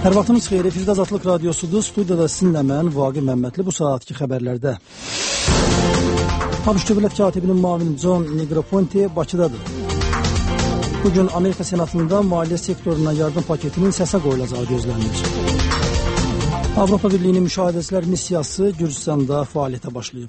Hər vaxtınız xeyir, efirdə Azadlıq Radiosudur. Studiyada sizinlə mən, Vaqif Məmmədli, bu saatki xəbərlərdə. ABŞ Dövlət Katibinin müavini John Negroponte Bakıdadır. Bugün Amerika Senatında maliyyə sektoruna yardım paketinin səsə qoyulacağı gözlənilir. Avropa Birliyinin müşahidəçilər missiyası Gürcüstanda fəaliyyətə başlayıb.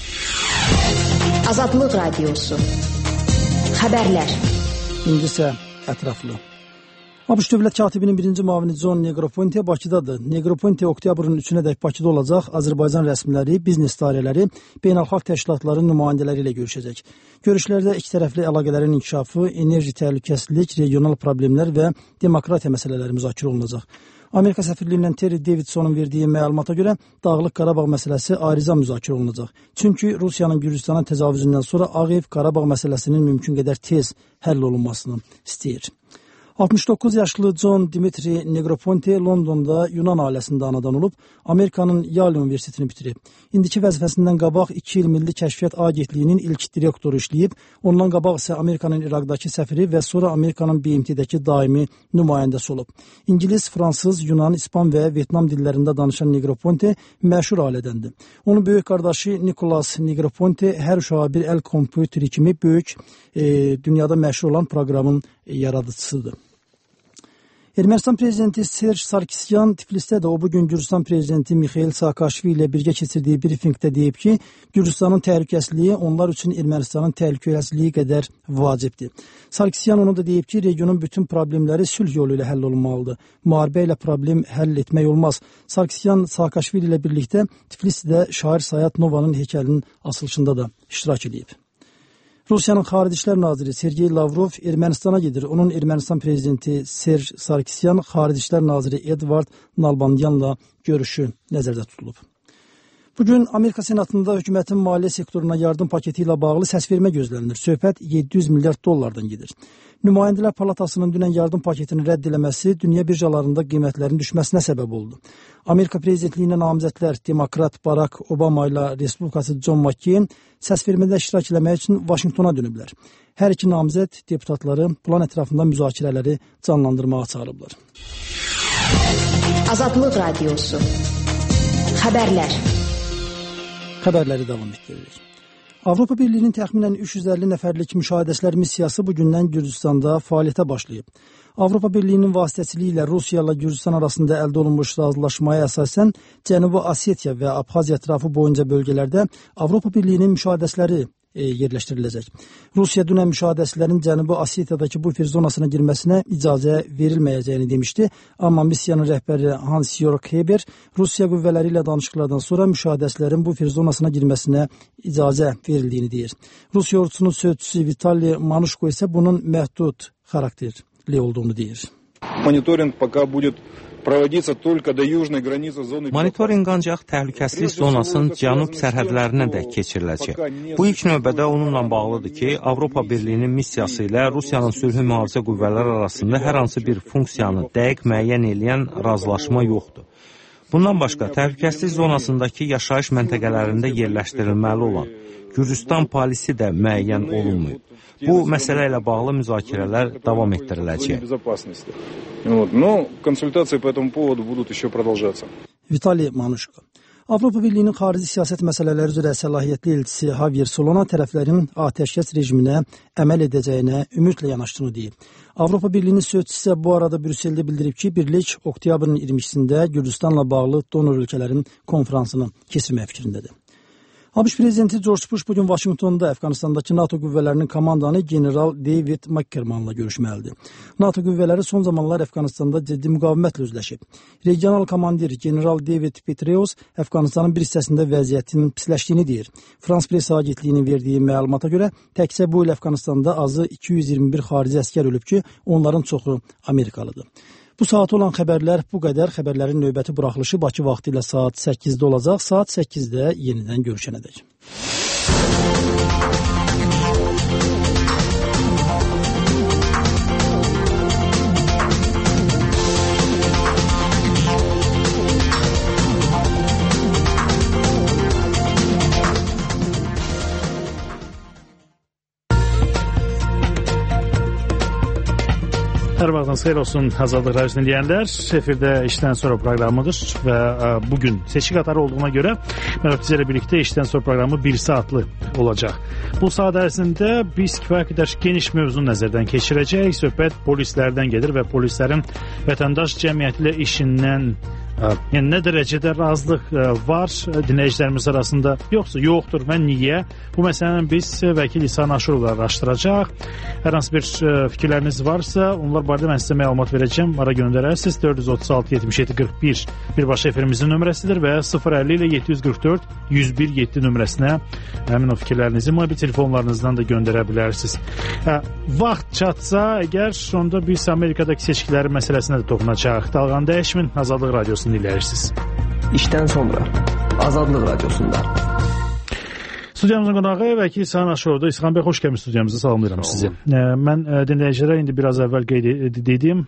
Azadlıq Radiosu. Xəbərlər. İndi isə ətraflı. ABŞ Dövlət Katibinin birinci müavini John Negroponte Bakıdadır. Negroponte oktyabrın 3-ədək Bakıda olacaq. Azərbaycan rəsmiləri, biznes idarələri, beynəlxalq təşkilatların nümayəndələri ilə görüşəcək. Görüşlərdə ikitərəfli əlaqələrin inkişafı, enerji təhlükəsizlik, regional problemlər və demokratiya məsələləri müzakirə olunacaq. Amerika səfirliyindən Terry Davidsonun verdiyi məlumata görə Dağlıq Qarabağ məsələsi ayrıca müzakirə olunacaq. Çünki Rusiyanın Gürcüstana təcavüzündən sonra Ağ Ev Qarabağ məsələsinin mümkün qədər tez həll olunmasını istəyir. 69 yaşlı John Dimitri Negroponte Londonda Yunan ailəsində anadan olub, Amerikanın Yale Universitetini bitirib. İndiki vəzifəsindən qabaq 2 il Milli Kəşfiyyat Agentliyinin ilk direktoru işləyib, ondan qabaq isə Amerikanın İraqdakı səfiri və sonra Amerikanın BMT-dəki daimi nümayəndəsi olub. İngilis, fransız, Yunan, İspan və Vyetnam dillərində danışan Negroponte məşhur ailədəndir. Onun böyük qardaşı Nicholas Negroponte hər uşağa bir əl kompüteri kimi böyük dünyada məşhur olan proqramın yaradıcısıdır. Ermənistan prezidenti Serj Sarkisyan Tiflisdə də o bugün Gürcüstan prezidenti Mikhail Saakashvili ilə birgə keçirdiyi brifinqdə deyib ki, Gürcüstanın təhlükəsizliyi onlar üçün Ermənistanın təhlükəsizliyi qədər vacibdir. Sarkisyan onu da deyib ki, regionun bütün problemləri sülh yolu ilə həll olunmalıdır. Müharibə ilə problem həll etmək olmaz. Sarkisyan Saakashvili ilə birlikdə Tiflisdə şair Sayat Novanın heykəlinin açılışında da iştirak edib. Rusiyanın Xarici İşlər Naziri Sergey Lavrov Ermənistana gedir. Onun Ermənistan prezidenti Serj Sarkisyan, Xarici İşlər Naziri Edvard Nalbandyanla görüşü nəzərdə tutulub. Bugün Amerika Senatında hökumətin maliyyə sektoruna yardım paketi ilə bağlı səsvermə gözlənilir. Söhbət 700 milyard dollardan gedir. Nümayəndələr Palatasının dünən yardım paketini rədd eləməsi dünya birjalarında qiymətlərin düşməsinə səbəb oldu. Amerika prezidentliyinə namizədlər Demokrat Barack Obama ilə Respublikası John McCain səsvermədə iştirak eləmək üçün Vaşinqtona dönüblər. Hər iki namizəd deputatları plan ətrafında müzakirələri canlandırmağa çağırıblar. Azadlıq Radiosu. Xəbərlər. Xəbərləri davam etdiririk. Avropa Birliyinin təxminən 350 nəfərlik müşahidəçilər missiyası bugündən Gürcüstanda fəaliyyətə başlayıb. Avropa Birliyinin vasitəçiliyi ilə Rusiya ilə Gürcüstan arasında əldə olunmuş razılaşmaya əsasən Cənubi Osetiya və Abxaziya ətrafı boyunca bölgələrdə Avropa Birliyinin müşahidəçiləri yerləşdiriləcək. Rusiya dünən müşahidəçilərin Cənubi Osetiyadakı bufer zonasına girməsinə icazə verilməyəcəyini demişdi, amma missiyanın rəhbəri Hans-Jörg Heber Rusiya qüvvələri ilə danışıqlardan sonra müşahidəçilərin bufer zonasına girməsinə icazə verildiyini deyir. Rusiya ordusunun sözçüsü Vitali Manuşko isə bunun məhdud xarakterli olduğunu deyir. Monitorinq ancaq təhlükəsizlik zonasının cənub sərhədlərinə də keçiriləcək. Bu ilk növbədə onunla bağlıdır ki, Avropa Birliyinin missiyası ilə Rusiyanın sülhü mühafizə qüvvələri arasında hər hansı bir funksiyanı dəqiq müəyyən edən razılaşma yoxdur. Bundan başqa, təhlükəsizlik zonasındakı yaşayış məntəqələrində yerləşdirilməli olan Gürcüstan polisi də müəyyən olunmayıb. Bu məsələ ilə bağlı müzakirələr davam etdiriləcək. Vitali Manuşko. Avropa Birliyinin xarici siyasət məsələləri üzrə səlahiyyətli elçisi Javier Solana tərəflərin atəşkəs rejiminə əməl edəcəyinə ümidlə yanaşdığını deyib. Avropa Birliyinin sözçüsü isə bu arada Brüsseldə bildirib ki, birlik oktyabrın 20-sində Gürcüstanla bağlı donor ölkələrin konferansını keçirmək fikrindədir. ABŞ prezidenti George Bush bugün Vaşinqtonda Əfqanistandakı NATO qüvvələrinin komandanı general David McChrmanla görüşməlidir. NATO qüvvələri son zamanlar Əfqanistanda ciddi müqavimətlə üzləşib. Regional komandir general David Petraeus Əfqanistanın bir hissəsində vəziyyətin pisləşdiyini deyir. Frans Press agentliyinin verdiyi məlumata görə təkcə bu il Əfqanistanda azı 221 xarici əskər ölüb ki, onların çoxu Amerikalıdır. Bu saat olan xəbərlər bu qədər. Xəbərlərin növbəti buraxılışı Bakı vaxtı ilə saat 8-də olacaq. Saat 8-də yenidən görüşənədək. Hər vaxtınız xeyir olsun Azadlıq Radiyosunu dinləyənlər. Efirdə işdən sonra proqramıdır və bugün seçki qatarı olduğuna görə mən sizlə birlikdə işdən sonra proqramı 1 saatlı olacaq. Bu saat ərzində biz kifayət qədər geniş mövzunu nəzərdən keçirəcək. Söhbət polislərdən gedir və polislərin vətəndaş cəmiyyəti ilə işindən yəni nə dərəcədə razılıq var dinləyicilərimiz arasında, yoxsa yoxdur və niyə? Bu məsələni biz vəkil İsa Naşırovla araşdıracaq. Hər hansı bir fikirləriniz varsa, onlar barədə mən sizə məlumat verəcəm. Ara göndərərsiniz. 436-77-41 birbaşa efirimizin nömrəsidir və 050 ilə 744-101-7 nömrəsinə həmin o fikirlərinizi mobil telefonlarınızdan da göndərə bilərsiniz. Vaxt çatsa, əgər onda biz Amerikadakı seçkilərin məsələsinə də toxunacaq. Dalğanı dəyişmin, Azadlıq Radiyosunu dinləyirsiniz. İşdən sonra Azadlıq Radiosunda. Studiyamızın qonağı vəkil İsa Naşırovdur. İsxan bəy, xoş gəlmisiniz studiyamıza, salamlayıram sizi. Mən dinləyicilərə indi biraz əvvəl qeyd dedim.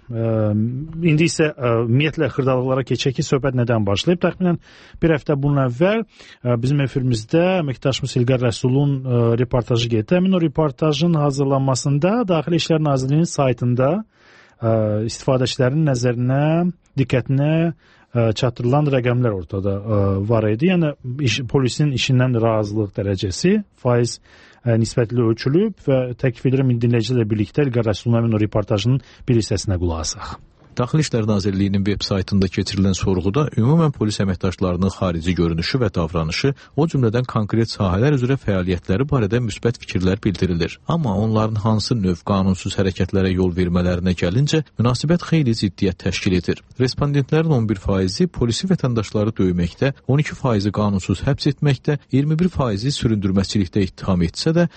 İndi isə ümumiyyətlə xırdalıqlara keçək ki, söhbət nədən başlayıb. Təxminən bir həftə bunun əvvəl bizim efirimizdə əməkdaşımız İlqar Rəsulun reportajı getdi. Həmin o reportajın hazırlanmasında Daxili İşlər Nazirliyinin saytında istifadəçilərin nəzərinə, diqqətinə çatdırılan rəqəmlər ortada var idi. Yəni polisin işindən razılıq dərəcəsi faiz nisbətli ölçülüb və təklif edirəm dinləyicilərlə birlikdə İlqar Rəsulun həmin o reportajının bir hissəsinə qulaq asaq. Daxili İşlər Nazirliyinin veb saytında keçirilən sorğuda ümumən polis əməkdaşlarının xarici görünüşü və davranışı, o cümlədən konkret sahələr üzrə fəaliyyətləri barədə müsbət fikirlər bildirilir. Amma onların hansı növ qanunsuz hərəkətlərə yol vermələrinə gəlincə, münasibət xeyli ciddiyyət təşkil edir. Respondentlərin 11%-i polisi vətəndaşları döyməkdə, 12%-i qanunsuz həbs etməkdə, 21%-i süründürməçilikdə ittiham etsə də,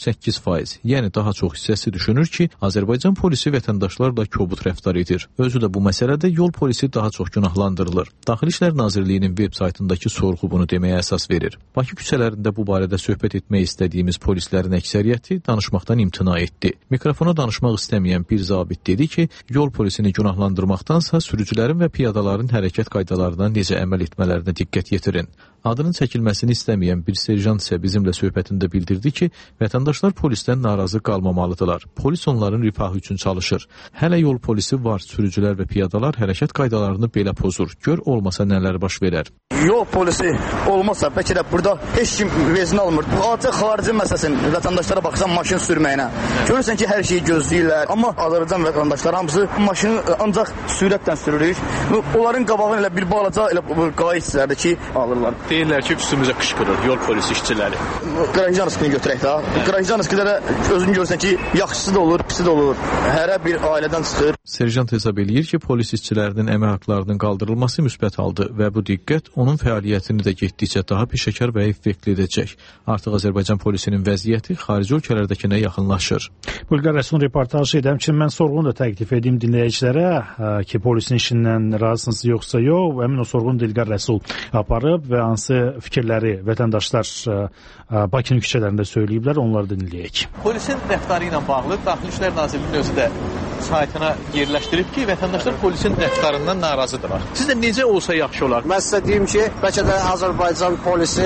38%, yəni daha çox hissəsi düşünür ki, Azərbaycan polisi vətəndaşlarla kobud rəftar edir. Özü də bu məsələdə yol polisi daha çox günahlandırılır. Daxili İşlər Nazirliyinin veb saytındakı sorğu bunu deməyə əsas verir. Bakı küçələrində bu barədə söhbət etmək istədiyimiz polislərin əksəriyyəti danışmaqdan imtina etdi. Mikrofona danışmaq istəməyən bir zabit dedi ki, yol polisini günahlandırmaqdansa sürücülərin və piyadaların hərəkət qaydalarına necə əməl etmələrinə diqqət yetirin. Adının çəkilməsini istəməyən bir serjant isə bizimlə söhbətində bildirdi ki, vətəndaşlar polisdən narazı qalmamalıdırlar. Polis onların rifahı üçün çalışır. Hələ yol polisi var, sürücülər və piyadalar hərəkət qaydalarını belə pozur. Gör olmasa nələr baş verər. Yol polisi olmasa bəlkə də burada heç kim vezin almır. Bu acı xarici məsələsin vətəndaşlara baxsan maşın sürməyinə. Görürsən ki, hər şeyi gözləyirlər. Amma Azərbaycan vətəndaşları hamısı maşını ancaq sürətlə sürürük. Onların qabağını elə bir balaca elə qay hissələrdə ki, alırlar. Deyirlər ki, üstümüzə qışqırır yol polisi işçiləri. Qranjanskini götürək də. Qranjanskilərə özün görürsən ki, yaxşısı da olur, pisi də olur. Hərə bir ailədən çıxır. Serjant hesab eləyir ki, polis işçilərinin əmək haqlarının qaldırılması müsbət haldır və bu diqqət onun fəaliyyətini də getdikcə daha peşəkar və effektli edəcək. Artıq Azərbaycan polisinin vəziyyəti xarici ölkələrdəkinə yaxınlaşır. İlqar Rəsulun reportajı edəm ki, mən sorğunu da təklif edeyim dinləyicilərə ki, polisin işindən razısınız yoxsa yox. Həmin o sorğunu da İlqar Rəsul aparıb və hansı fikirləri vətəndaşlar Bakının küçələrində söyləyiblər, onları da dinləyək. Polisin rəftarı ilə bağlı Daxili İşlər Nazirliyinin özü də saytına yerləşdirib ki, vətəndaşlar polisin rəftarından narazıdırlar. Sizdə necə olsa yaxşı olar? Mən sizə deyim ki, bəlkə də Azərbaycan polisi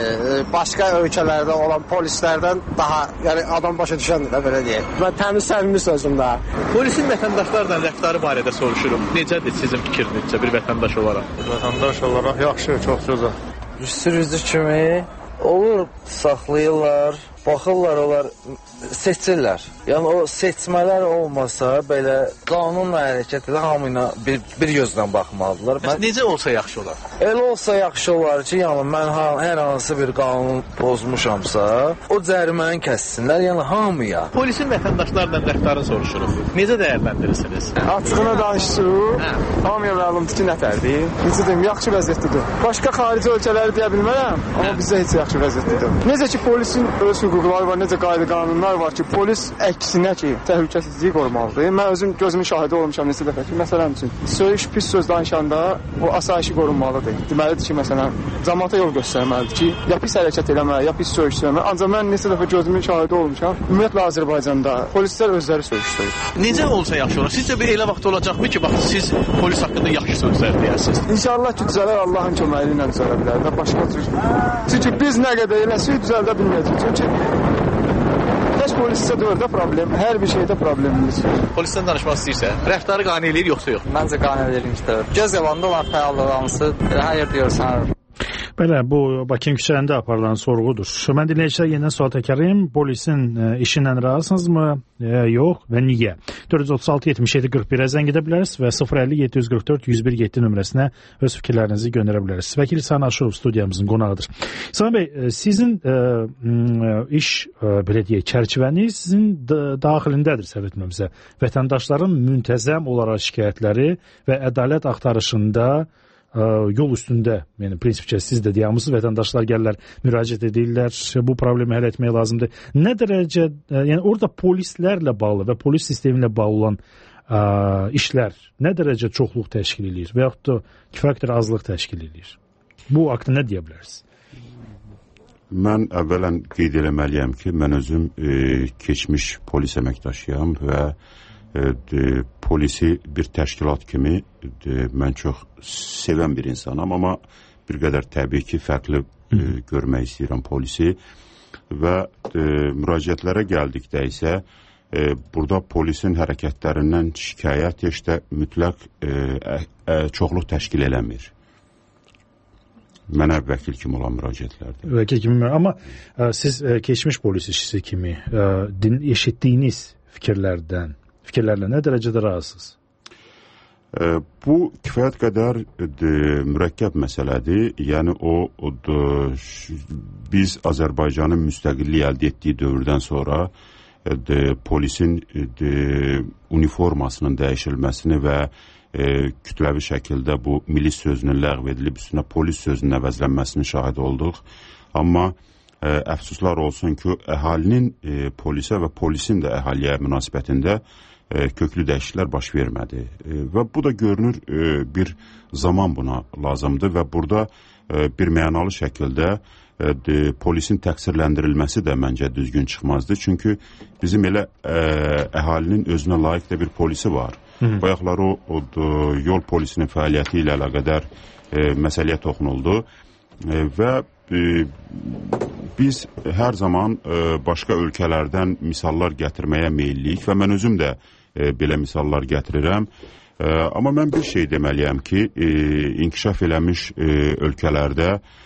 başqa ölkələrdə olan polislərdən daha, yəni adam başa düşəndir də, belə deyək. Mən təmiz səmimi sözümdə. Polisin vətəndaşlarla rəftarı barədə soruşurum. Necədir sizin fikrinizcə bir vətəndaş olaraq? Vətəndaş olaraq yaxşı, çox gözəl. Sürücü kimi olur, saxlayırlar, baxırlar, onlar seçirlər. Yəni o seçmələr olmasa belə qanunla hərəkət edən hamı ilə bir gözdən baxmalıdırlar. Necə olsa yaxşı olar? Elə olsa yaxşı olar ki, yəni mən hər hansı bir qanun pozmuşamsa, o cəriməni kəssinlər, yəni hamıya. Polisin vətəndaşlarla rəftarını soruşuruq. Necə dəyərləndirirsiniz? Açığına danışsaq, hamıya məlumdur ki, nətərdir. Necə deyim, yaxşı vəziyyətlidir. Başqa xarici ölkələri deyə bilmərəm, amma bizdə heç yaxşı vəziyyətlidir. Necə ki, polisin öz hüquqları var, necə qayda qanunlar var ki, polis əksinə ki, təhlükəsizliyi qorumalıdır. Mən özüm gözümün şahidi olmuşam neçə dəfə ki, məsələn üçün, söyüş pis söz danışanda o asayişi qorunmalıdır. Deməlidir ki, məsələn, cəmaata yol göstərməlidir ki, ya pis hərəkət eləməli, ya pis söyüş söyləməli. Ancaq mən neçə dəfə gözümün şahidi olmuşam. Ümumiyyətlə Azərbaycanda polislər özləri söyüşdürür. Necə olsa yaxşı olur? Sizcə bir elə vaxt olacaqmı ki, bax siz polis haqqında yaxşı sözlər deyəsiniz? İnşallah ki, düzələr, Allahın köməyi ilə düzələ bilər və başqa cür. Çünki biz nə qədər eləsək düzəldə bilməyəcəyik. Çünki Heç polisdə də orada problem, hər bir şeydə problemimiz var. Polisdən danışmaq istəyirsə, rəftarı qane eləyir yoxsa yox? Məncə qane eləyirmişdir. Göz qabağında olan fəallıq hamısı hər yerdə görürsən. Belə, bu Bakı küçələrində aparılan sorğudur. Mən dinləyicilər yenidən sual təkrarlayım. Polisin işindən razısınızmı? Yox və niyə? 436-77-41-ə zəng edə bilərsiniz və 050-744-101-7 nömrəsinə öz fikirlərinizi göndərə bilərsiniz. Vəkil İhsan Aşurov studiyamızın qonağıdır. İhsan bəy, sizin iş, belə deyək, çərçivəniz sizin daxilindədir, səhv etməmizə. Vətəndaşların müntəzəm olaraq şikayətləri və ədalət axtarışında yol üstündə, yəni prinsipcə siz də deyəmişsiniz, vətəndaşlar gəlirlər, müraciət edirlər, bu problemi həll etmək lazımdır. Nə dərəcə, yəni orada polislərlə bağlı və polis sistemi ilə bağlı olan işlər nə dərəcə çoxluq təşkil edir və yaxud da kifayət qədər azlıq təşkil edir? Bu haqqda nə deyə bilərsiniz? Mən əvvələn qeyd eləməliyəm ki, mən özüm keçmiş polis əməkdaşıyam və polisi bir təşkilat kimi mən çox sevən bir insanam, amma bir qədər təbii ki, fərqli görmək istəyirəm polisi və müraciətlərə gəldikdə isə burada polisin hərəkətlərindən şikayət heç də mütləq çoxluq təşkil eləmir. Mənə vəkil kimi olan müraciətlərdir. Vəkil kimi, amma siz keçmiş polis işçisi kimi eşitdiyiniz fikirlərlə nə dərəcədə razısınız? Bu kifayət qədər mürəkkəb məsələdir. Yəni biz Azərbaycanın müstəqillik əldə etdiyi dövrdən sonra polisin uniformasının dəyişilməsini və kütləvi şəkildə bu milis sözünün ləğv edilib üstünə polis sözünün əvəzlənməsinin şahidi olduq. Amma əfsuslar olsun ki, əhalinin polisə və polisin də əhaliyə münasibətində köklü dəyişikliklər baş vermədi. Və bu da görünür bir zaman buna lazımdır və burada bir mənalı şəkildə polisin təqsirləndirilməsi də məncə düzgün çıxmazdı. Çünki bizim elə əhalinin özünə layiq də bir polisi var. Bayaqlar o yol polisinin fəaliyyəti ilə əlaqədar məsələyə toxunuldu və biz hər zaman başqa ölkələrdən misallar gətirməyə meyilliyik və mən özüm də belə misallar gətirirəm. Amma mən bir şey deməliyəm ki, inkişaf eləmiş ölkələrdə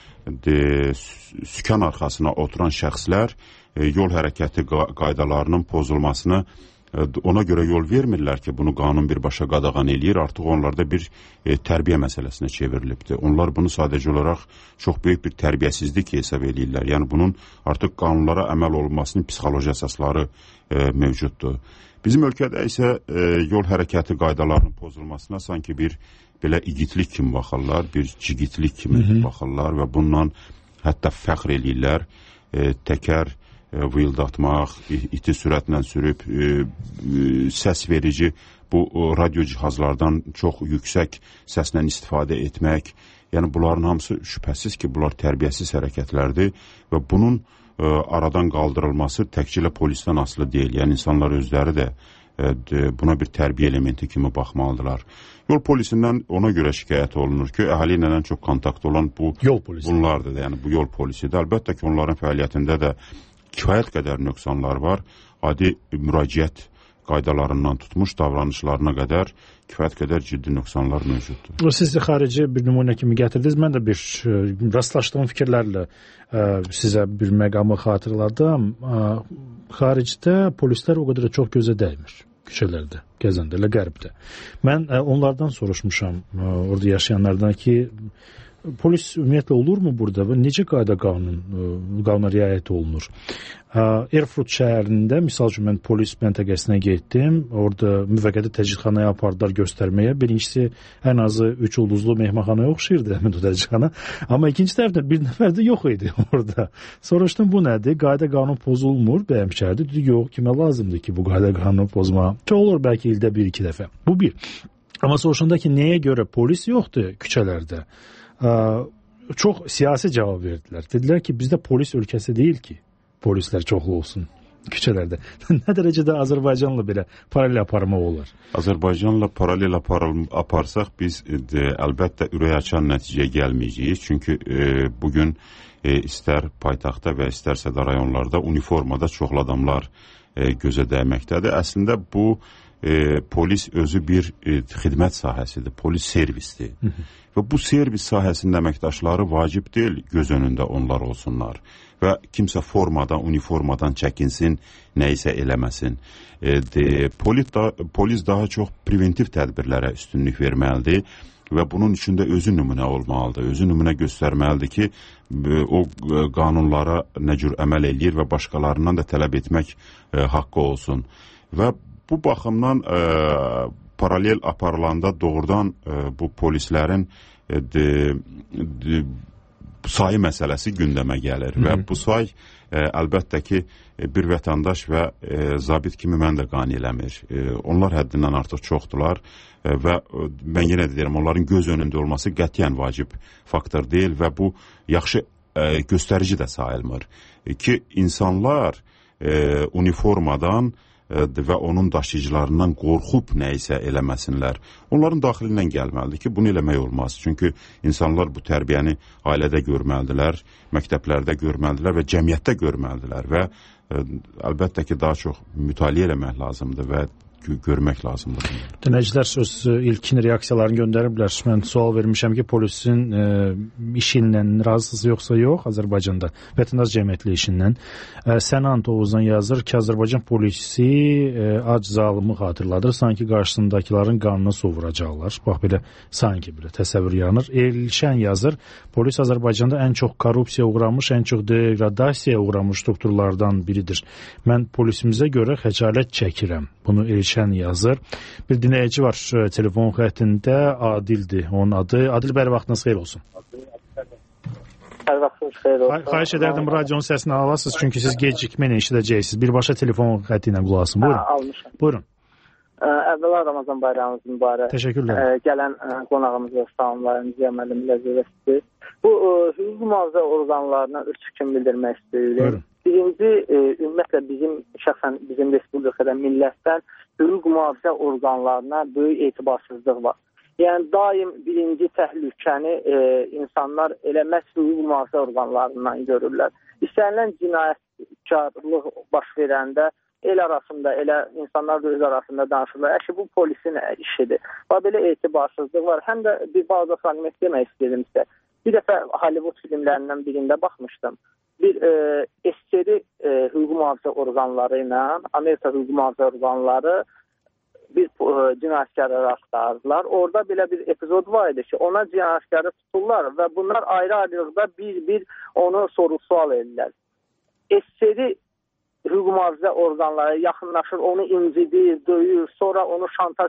sükan arxasına oturan şəxslər yol hərəkəti qaydalarının pozulmasını ona görə yol vermirlər ki, bunu qanun birbaşa qadağan eləyir. Artıq onlarda bir tərbiyə məsələsinə çevrilibdir. Onlar bunu sadəcə olaraq çox böyük bir tərbiyəsizlik hesab eləyirlər. Yəni bunun artıq qanunlara əməl olunmasının psixoloji əsasları mövcuddur. Bizim ölkədə isə yol hərəkəti qaydalarının pozulmasına sanki bir belə igidlik kimi baxırlar, bir cigitlik kimi baxırlar və bununla hətta fəxr eləyirlər. Təkər vıyıldatmaq, iti sürətlə sürüb, səs verici bu radio cihazlardan çox yüksək səslə istifadə etmək. Yəni bunların hamısı şübhəsiz ki, bunlar tərbiyəsiz hərəkətlərdir və bunun aradan qaldırılması təkcə polisdən asılı deyil. Yəni insanlar özləri də buna bir tərbiyə elementi kimi baxmalıdırlar. Yol polisindən ona görə şikayət olunur ki, əhali ilə ən çox kontakt olan bunlardır. Yəni bu yol polisidir. Əlbəttə ki, onların fəaliyyətində də kifayət qədər nöqsanlar var. Adi müraciət qaydalarından tutmuş davranışlarına qədər kifayət qədər ciddi nöqsanlar mövcuddur. Siz də xarici bir nümunə kimi gətirdiniz. Mən də bir rastlaşdığım fikirlərlə sizə bir məqamı xatırladım. Xaricdə polislər o qədər çox gözə dəymir küçələrdə, gəzəndə, elə qərbdə. Mən onlardan soruşmuşam, orada yaşayanlardan ki, polis ümumiyyətlə olurmu burada və necə qanuna riayət olunur? Erfurt şəhərində, misal üçün mən polis məntəqəsinə getdim, orada müvəqqəti təcridxanaya apardılar göstərməyə. Birincisi, ən azı 3 ulduzlu mehmanxanaya oxşayırdı həmin o təcridxana, amma ikinci tərəfdən bir nəfər də yox idi orada. Soruşdum, bu nədir? Qayda qanun pozulmur, bəyəmişərdi. Dedi, yox, kimə lazımdır ki, bu qayda qanunu pozma? Çox olur bəlkə ildə 1-2 dəfə. Bu bir. Amma soruşanda ki, nəyə görə polis yoxdur küçələrdə? Çox siyasi cavab verdilər. Dedilər ki, bizdə polis ölkəsi deyil ki, polislər çoxlu olsun. küçələrdə. Nə dərəcədə Azərbaycanla belə paralel aparmaq olar? Azərbaycanla paralel aparsaq biz əlbəttə ürək açan nəticəyə gəlməyəcəyik. Çünki bugün istər paytaxtda və istərsə də rayonlarda uniformada çoxlu adamlar gözə dəyməkdədir. Əslində bu polis özü bir xidmət sahəsidir, polis servisdir. Və bu servis sahəsinin əməkdaşları vacib deyil göz önündə onlar olsunlar. Və kimsə formadan, uniformadan çəkinsin, nə isə eləməsin. Polis daha çox preventiv tədbirlərə üstünlük verməlidir və bunun üçün də özü nümunə olmalıdır. Özü nümunə göstərməlidir ki, o qanunlara nə cür əməl eləyir və başqalarından da tələb etmək haqqı olsun. Və bu baxımdan paralel aparılanda doğrudan bu polislərin sayı məsələsi gündəmə gəlir və bu say əlbəttə ki bir vətəndaş və zabit kimi mən də qane eləmir. Onlar həddindən artıq çoxdular və mən yenə də deyirəm, onların göz önündə olması qətiyyən vacib faktor deyil və bu yaxşı göstərici də sayılmır ki, insanlar uniformadan və onun daşıyıcılarından qorxub nə isə eləməsinlər. Onların daxilindən gəlməlidir ki, bunu eləmək olmaz. Çünki insanlar bu tərbiyəni ailədə görməlidirlər, məktəblərdə görməlidirlər və cəmiyyətdə görməlidirlər və əlbəttə ki, daha çox mütaliə eləmək lazımdır və görmək lazımdır. Dinləyicilər öz ilkin reaksiyalarını göndəriblər. Mən sual vermişəm ki, polisin işindən razısınız yoxsa yox Azərbaycanda, vətəndaş cəmiyyətli işindən. Sənan Tovuzdan yazır ki, Azərbaycan polisi ac zalımı xatırladır. Sanki qarşısındakilərin qanını sovuracaqlar. Bax, belə sanki belə təsəvvür yaranır. Elşən yazır, polis Azərbaycanda ən çox korrupsiya uğramış, ən çox degradasiyaya uğramış strukturlardan biridir. Mən polisimizə görə xəcalət çəkirəm. Bunu Elşən yazır. Bir dinləyici var telefon xəttində, Adildir onun adı. Adil, bəri vaxtınız xeyir olsun. Hər vaxtınız xeyir olsun. Xahiş edərdim radionun səsini alasınız, çünki siz gecikməklə eşidəcəksiniz. Birbaşa telefon xətti ilə qulaq asın. Buyurun. Almışam. Buyurun. Əvvəla Ramazan bayramınız mübarək. Təşəkkürlər. Gələn qonağımıza salamlarımızı yəməlimizə zirvəsidir. Bu hüquq mühafizə orqanlarına üç fikrim bildirmək istəyirik. Buyurun. Birinci, ümumiyyətlə şəxsən bizim respublikada millətdən hüquq mühafizə orqanlarına böyük etibarsızlıq var. Yəni, daim birinci təhlükəni insanlar elə məhz hüquq mühafizə orqanlarından görürlər. İstənilən cinayətkarlıq baş verəndə el arasında, elə insanlar da öz arasında danışırlar. Əşi, bu polisin işidir. Və belə etibarsızlıq var. Həm də bir bazı fragment demək istəyirəm sizə. Bir dəfə Hollywood filmlərindən birində baxmışdım. Bir SSR hüquq mühafizə orqanları ilə Amerika hüquq mühafizə orqanları bir cinayətkarları axtardılar. Orada belə bir epizod var idi ki, ona cinayətkarı tuturlar və bunlar ayrı-ayrılıqda bir onu soru-sual edirlər. SSR hüquq mühafizə orqanları yaxınlaşır, onu incidir, döyür, sonra onu şantaj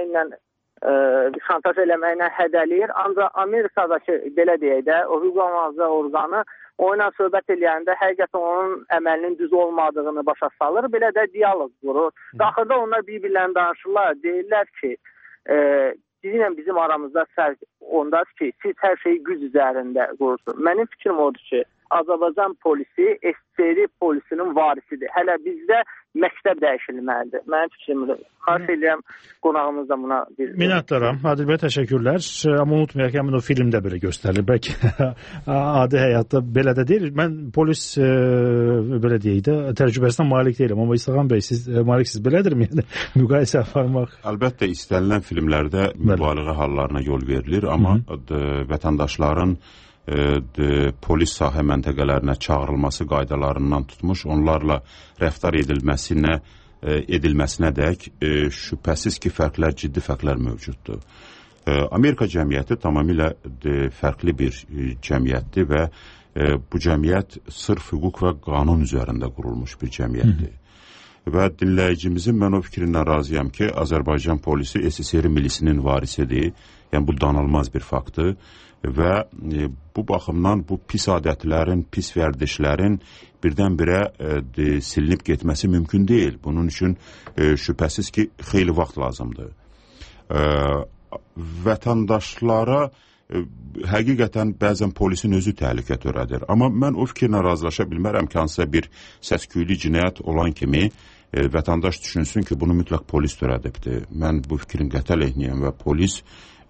eləməklə hədələyir. Ancaq Amerikadakı, belə deyək də, o hüquq mühafizə orqanı onunla söhbət eləyəndə həqiqətən onun əməlinin düz olmadığını başa salır, belə də dialoq qurur. Daxildə onlar bir-birlərini danışırlar, deyirlər ki, sizinlə bizim aramızda fərq ondadır ki, siz hər şeyi güc üzərində qurursunuz. Mənim fikrim odur ki, Azərbaycan polisi SSR polisinin varisidir. Hələ bizdə məktəb dəyişilməlidir. Mənim fikrimdir. Xahiş edirəm, qonağımız da buna bir... Minnətdaram. Adil bəy, təşəkkürlər. Amma unutmayaq ki, o filmdə belə göstərilir. Bəlkə adi həyatda belə də deyil. Mən polis, belə deyək də, təcrübəsindən malik deyiləm. Amma İstəğan bəy, siz maliksiniz, belədirmi? Yəni, müqayisə aparmaq. Əlbəttə, istənilən filmlərdə mübaliğə hallarına yol verilir. Amma vətəndaşların polis sahə məntəqələrinə çağırılması qaydalarından tutmuş, onlarla rəftar edilməsinə dək şübhəsiz ki, ciddi fərqlər mövcuddur. Amerika cəmiyyəti tamamilə fərqli bir cəmiyyətdir və bu cəmiyyət sırf hüquq və qanun üzərində qurulmuş bir cəmiyyətdir. Və dinləyicimizin mən o fikrindən razıyam ki, Azərbaycan polisi SSR milisinin varisidir. Yəni, bu danılmaz bir faktdır. Və bu baxımdan bu pis adətlərin, pis vərdişlərin birdən-birə silinib getməsi mümkün deyil. Bunun üçün şübhəsiz ki, xeyli vaxt lazımdır. Vətəndaşlara həqiqətən bəzən polisin özü təhlükə törədir. Amma mən o fikirlə razılaşa bilmərəm ki, hansısa bir səsküylü cinayət olan kimi vətəndaş düşünsün ki, bunu mütləq polis törədibdir. Mən bu fikrin qəti əleyhinəyəm və polis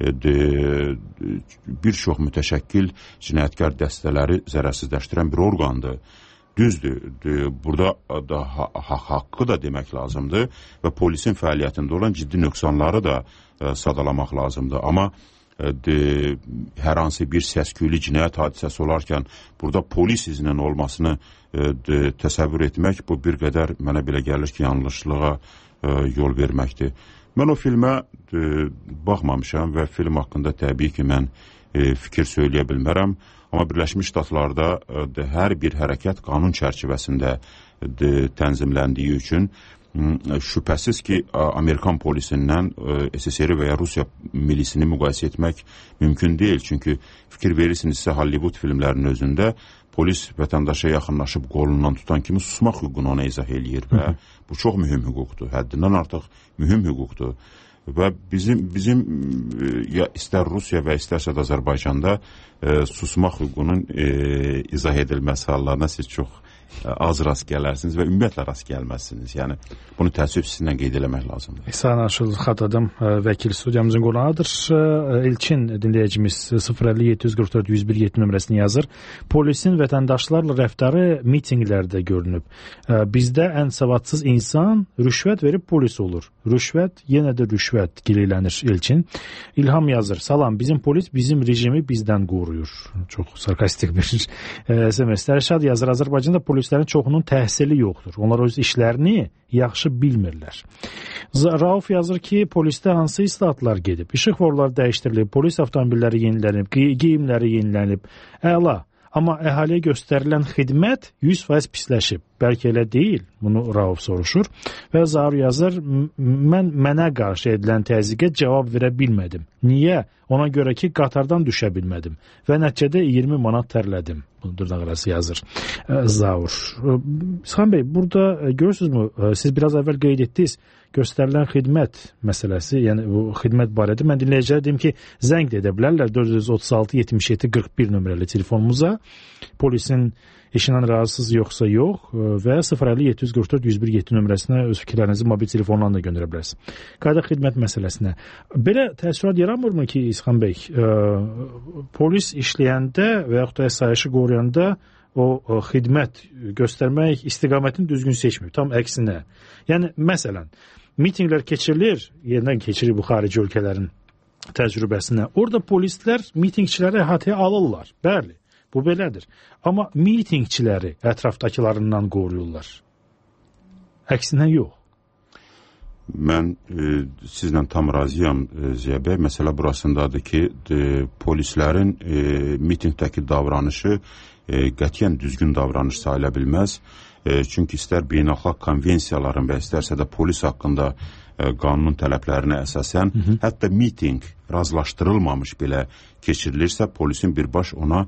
bir çox mütəşəkkil cinayətkar dəstələri zərərsizləşdirən bir orqandır. Düzdür, burada da haqqı da demək lazımdır və polisin fəaliyyətində olan ciddi nöqsanları da sadalamaq lazımdır. Amma hər hansı bir səsküylü cinayət hadisəsi olarkən burada polis izinin olmasını təsəvvür etmək, bu bir qədər mənə belə gəlir ki, yanlışlığa yol verməkdir. Mən o filmə baxmamışam və film haqqında təbii ki, mən fikir söyləyə bilmərəm. Amma Birləşmiş Ştatlarda hər bir hərəkət qanun çərçivəsində tənzimləndiyi üçün şübhəsiz ki, Amerikan polisindən SSR və ya Rusiya milisini müqayisə etmək mümkün deyil. Çünki fikir verirsinizsə Hollywood filmlərinin özündə polis vətəndaşa yaxınlaşıb qolundan tutan kimi susmaq hüququnu ona izah eləyir və bu çox mühüm hüquqdur, həddindən artıq mühüm hüquqdur. Və bizim istər Rusiya və istərsə də Azərbaycanda susmaq hüququnun izah edilməsi hallarına siz çox az rast gələrsiniz və ümumiyyətlə rast gəlməzsiniz. Yəni, bunu təəssüf sizinlə qeyd eləmək lazımdır. İhsan Aşıl Xatadım, vəkil studiyamızın qonağıdır. İlkin dinləyicimiz 050-744-101-7 nömrəsini yazır. Polisin vətəndaşlarla rəftarı mitinqlərdə görünüb. Bizdə ən savadsız insan rüşvət verib polis olur. Rüşvət, yenə də rüşvət gileylənir İlkin. İlham yazır. Salam, bizim polis bizim rejimi bizdən qoruyur. Çox sarkastik bir SMS. Rəşad yazır. Azərbaycanda polislərin çoxunun təhsili yoxdur. Onlar öz işlərini yaxşı bilmirlər. Rauf yazır ki, polisdə hansı islahatlar gedib? İşıqforlar dəyişdirilib, polis avtomobilləri yenilənib, geyimləri yenilənib. Əla. Amma əhaliyə göstərilən xidmət 100% pisləşib. Bəlkə elə deyil, bunu Rauf soruşur. Və Zaur yazır, mənə qarşı edilən təzyiqə cavab verə bilmədim. Niyə? Ona görə ki, qatardan düşə bilmədim. Və nəticədə 20 manat tərlədim. Dırnaqarası yazır Zaur. İsxan bəy, burada görürsünüzmü, siz biraz əvvəl qeyd etdiniz, göstərilən xidmət məsələsi, yəni bu xidmət barədə mən dinləyicilərə deyim ki, zəng edə bilərlər 436-77-41 nömrəli telefonumuza, polisin işindən razısız yoxsa yox və 050-744-101-7 nömrəsinə öz fikirlərinizi mobil telefonla da göndərə bilərsiniz. Qayda xidmət məsələsinə. Belə təəssürat yaranmırmı ki, İsxan bəy, polis işləyəndə və yaxud da əsayişi qoruyanda o xidmət göstərmək istiqamətini düzgün seçmir, tam əksinə. Yəni, məsələn, mitinqlər keçirilir, yerindən keçirir bu xarici ölkələrin təcrübəsinə. Orada polislər mitinqçiləri əhatəyə alırlar, bəli. Bu belədir. Amma mitingçiləri ətrafdakılarından qoruyurlar. Əksinə yox. Mən sizlə tam razıyam Ziya bəy. Məsələ burasındadır ki, polislərin mitingdəki davranışı qətiyyən düzgün davranış sayıla bilməz. Çünki istər beynəlxalq konvensiyaların və istərsə də polis haqqında qanunun tələblərinə əsasən, hətta miting razılaşdırılmamış belə keçirilirsə, polisin birbaş ona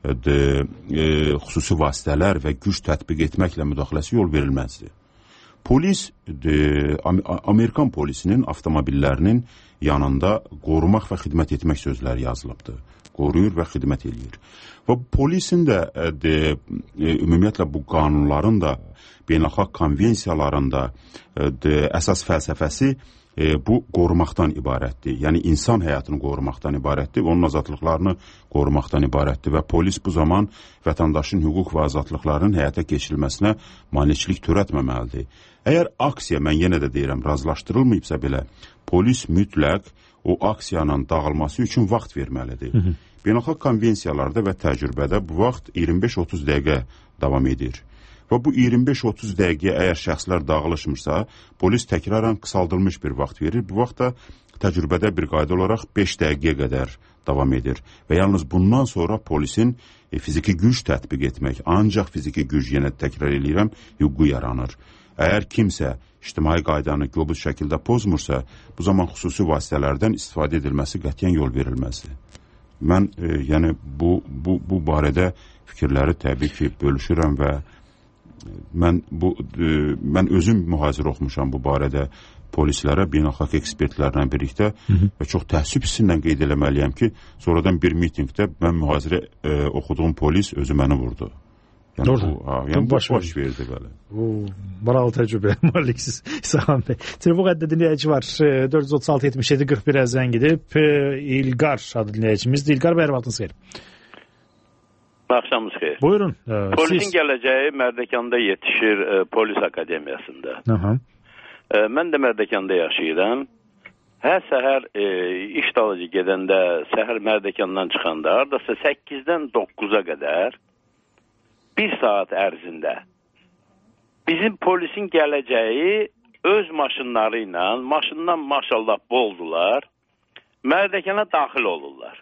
xüsusi vasitələr və güc tətbiq etməklə müdaxiləsi yol verilməzdir. Polis, Amerikan polisinin avtomobillərinin yanında qorumaq və xidmət etmək sözləri yazılıbdır. Qoruyur və xidmət edir. Və polisin də ümumiyyətlə bu qanunların da beynəlxalq konvensiyaların da əsas fəlsəfəsi bu qorumaqdan ibarətdir. Yəni insan həyatını qorumaqdan ibarətdir, onun azadlıqlarını qorumaqdan ibarətdir və polis bu zaman vətəndaşın hüquq və azadlıqlarının həyata keçirilməsinə maneçilik törətməməlidir. Əgər aksiya, mən yenə də deyirəm, razılaşdırılmayıbsa belə, polis mütləq o aksiyanın dağılması üçün vaxt verməlidir. Beynəlxalq konvensiyalarda və təcrübədə bu vaxt 25-30 dəqiqə davam edir. Və bu 25-30 dəqiqəyə əgər şəxslər dağılışmırsa, polis təkrarən qısaldılmış bir vaxt verir. Bu vaxt da təcrübədə bir qayda olaraq 5 dəqiqəyə qədər davam edir. Və yalnız bundan sonra polisin fiziki güc tətbiq etmək, ancaq fiziki güc, yenə təkrar edirəm, hüququ yaranır. Əgər kimsə ictimai qaydanı qobuz şəkildə pozmursa, bu zaman xüsusi vasitələrdən istifadə edilməsi qətiyyən yol verilməzdir. Mən yəni bu barədə fikirləri təbii ki bölüşürəm və mən özüm mühazir oxumuşam bu barədə. polislərə, beynəlxalq ekspertlərlə birlikdə və çox təəssüf hissinlə qeyd eləməliyəm ki, sonradan bir mitingdə mən mühazirə oxuduğum polis özü məni vurdu. Yəni bu baş verdi belə. Maraqlı təcrübə, maliksiz İsa'xan bəy. Telefon xəttində dinləyici var. 436-77-41-ə zəng edib. İlqar adlı dinləyicimizdir. İlqar bəy, vaxtınız xeyir. Axşamınız xeyir. Buyurun. Polisin gələcəyi Mərdəkanda yetişir polis akademiyasında. Mən də Mərdəkanda yaşayıram. Hər səhər iş dalıcı gedəndə, səhər Mərdəkandan çıxanda, hardasa 8-dən 9-a qədər 1 saat ərzində bizim polisin gələcəyi öz maşınları ilə, maşından maşallah boldular, Mərdəkana daxil olurlar.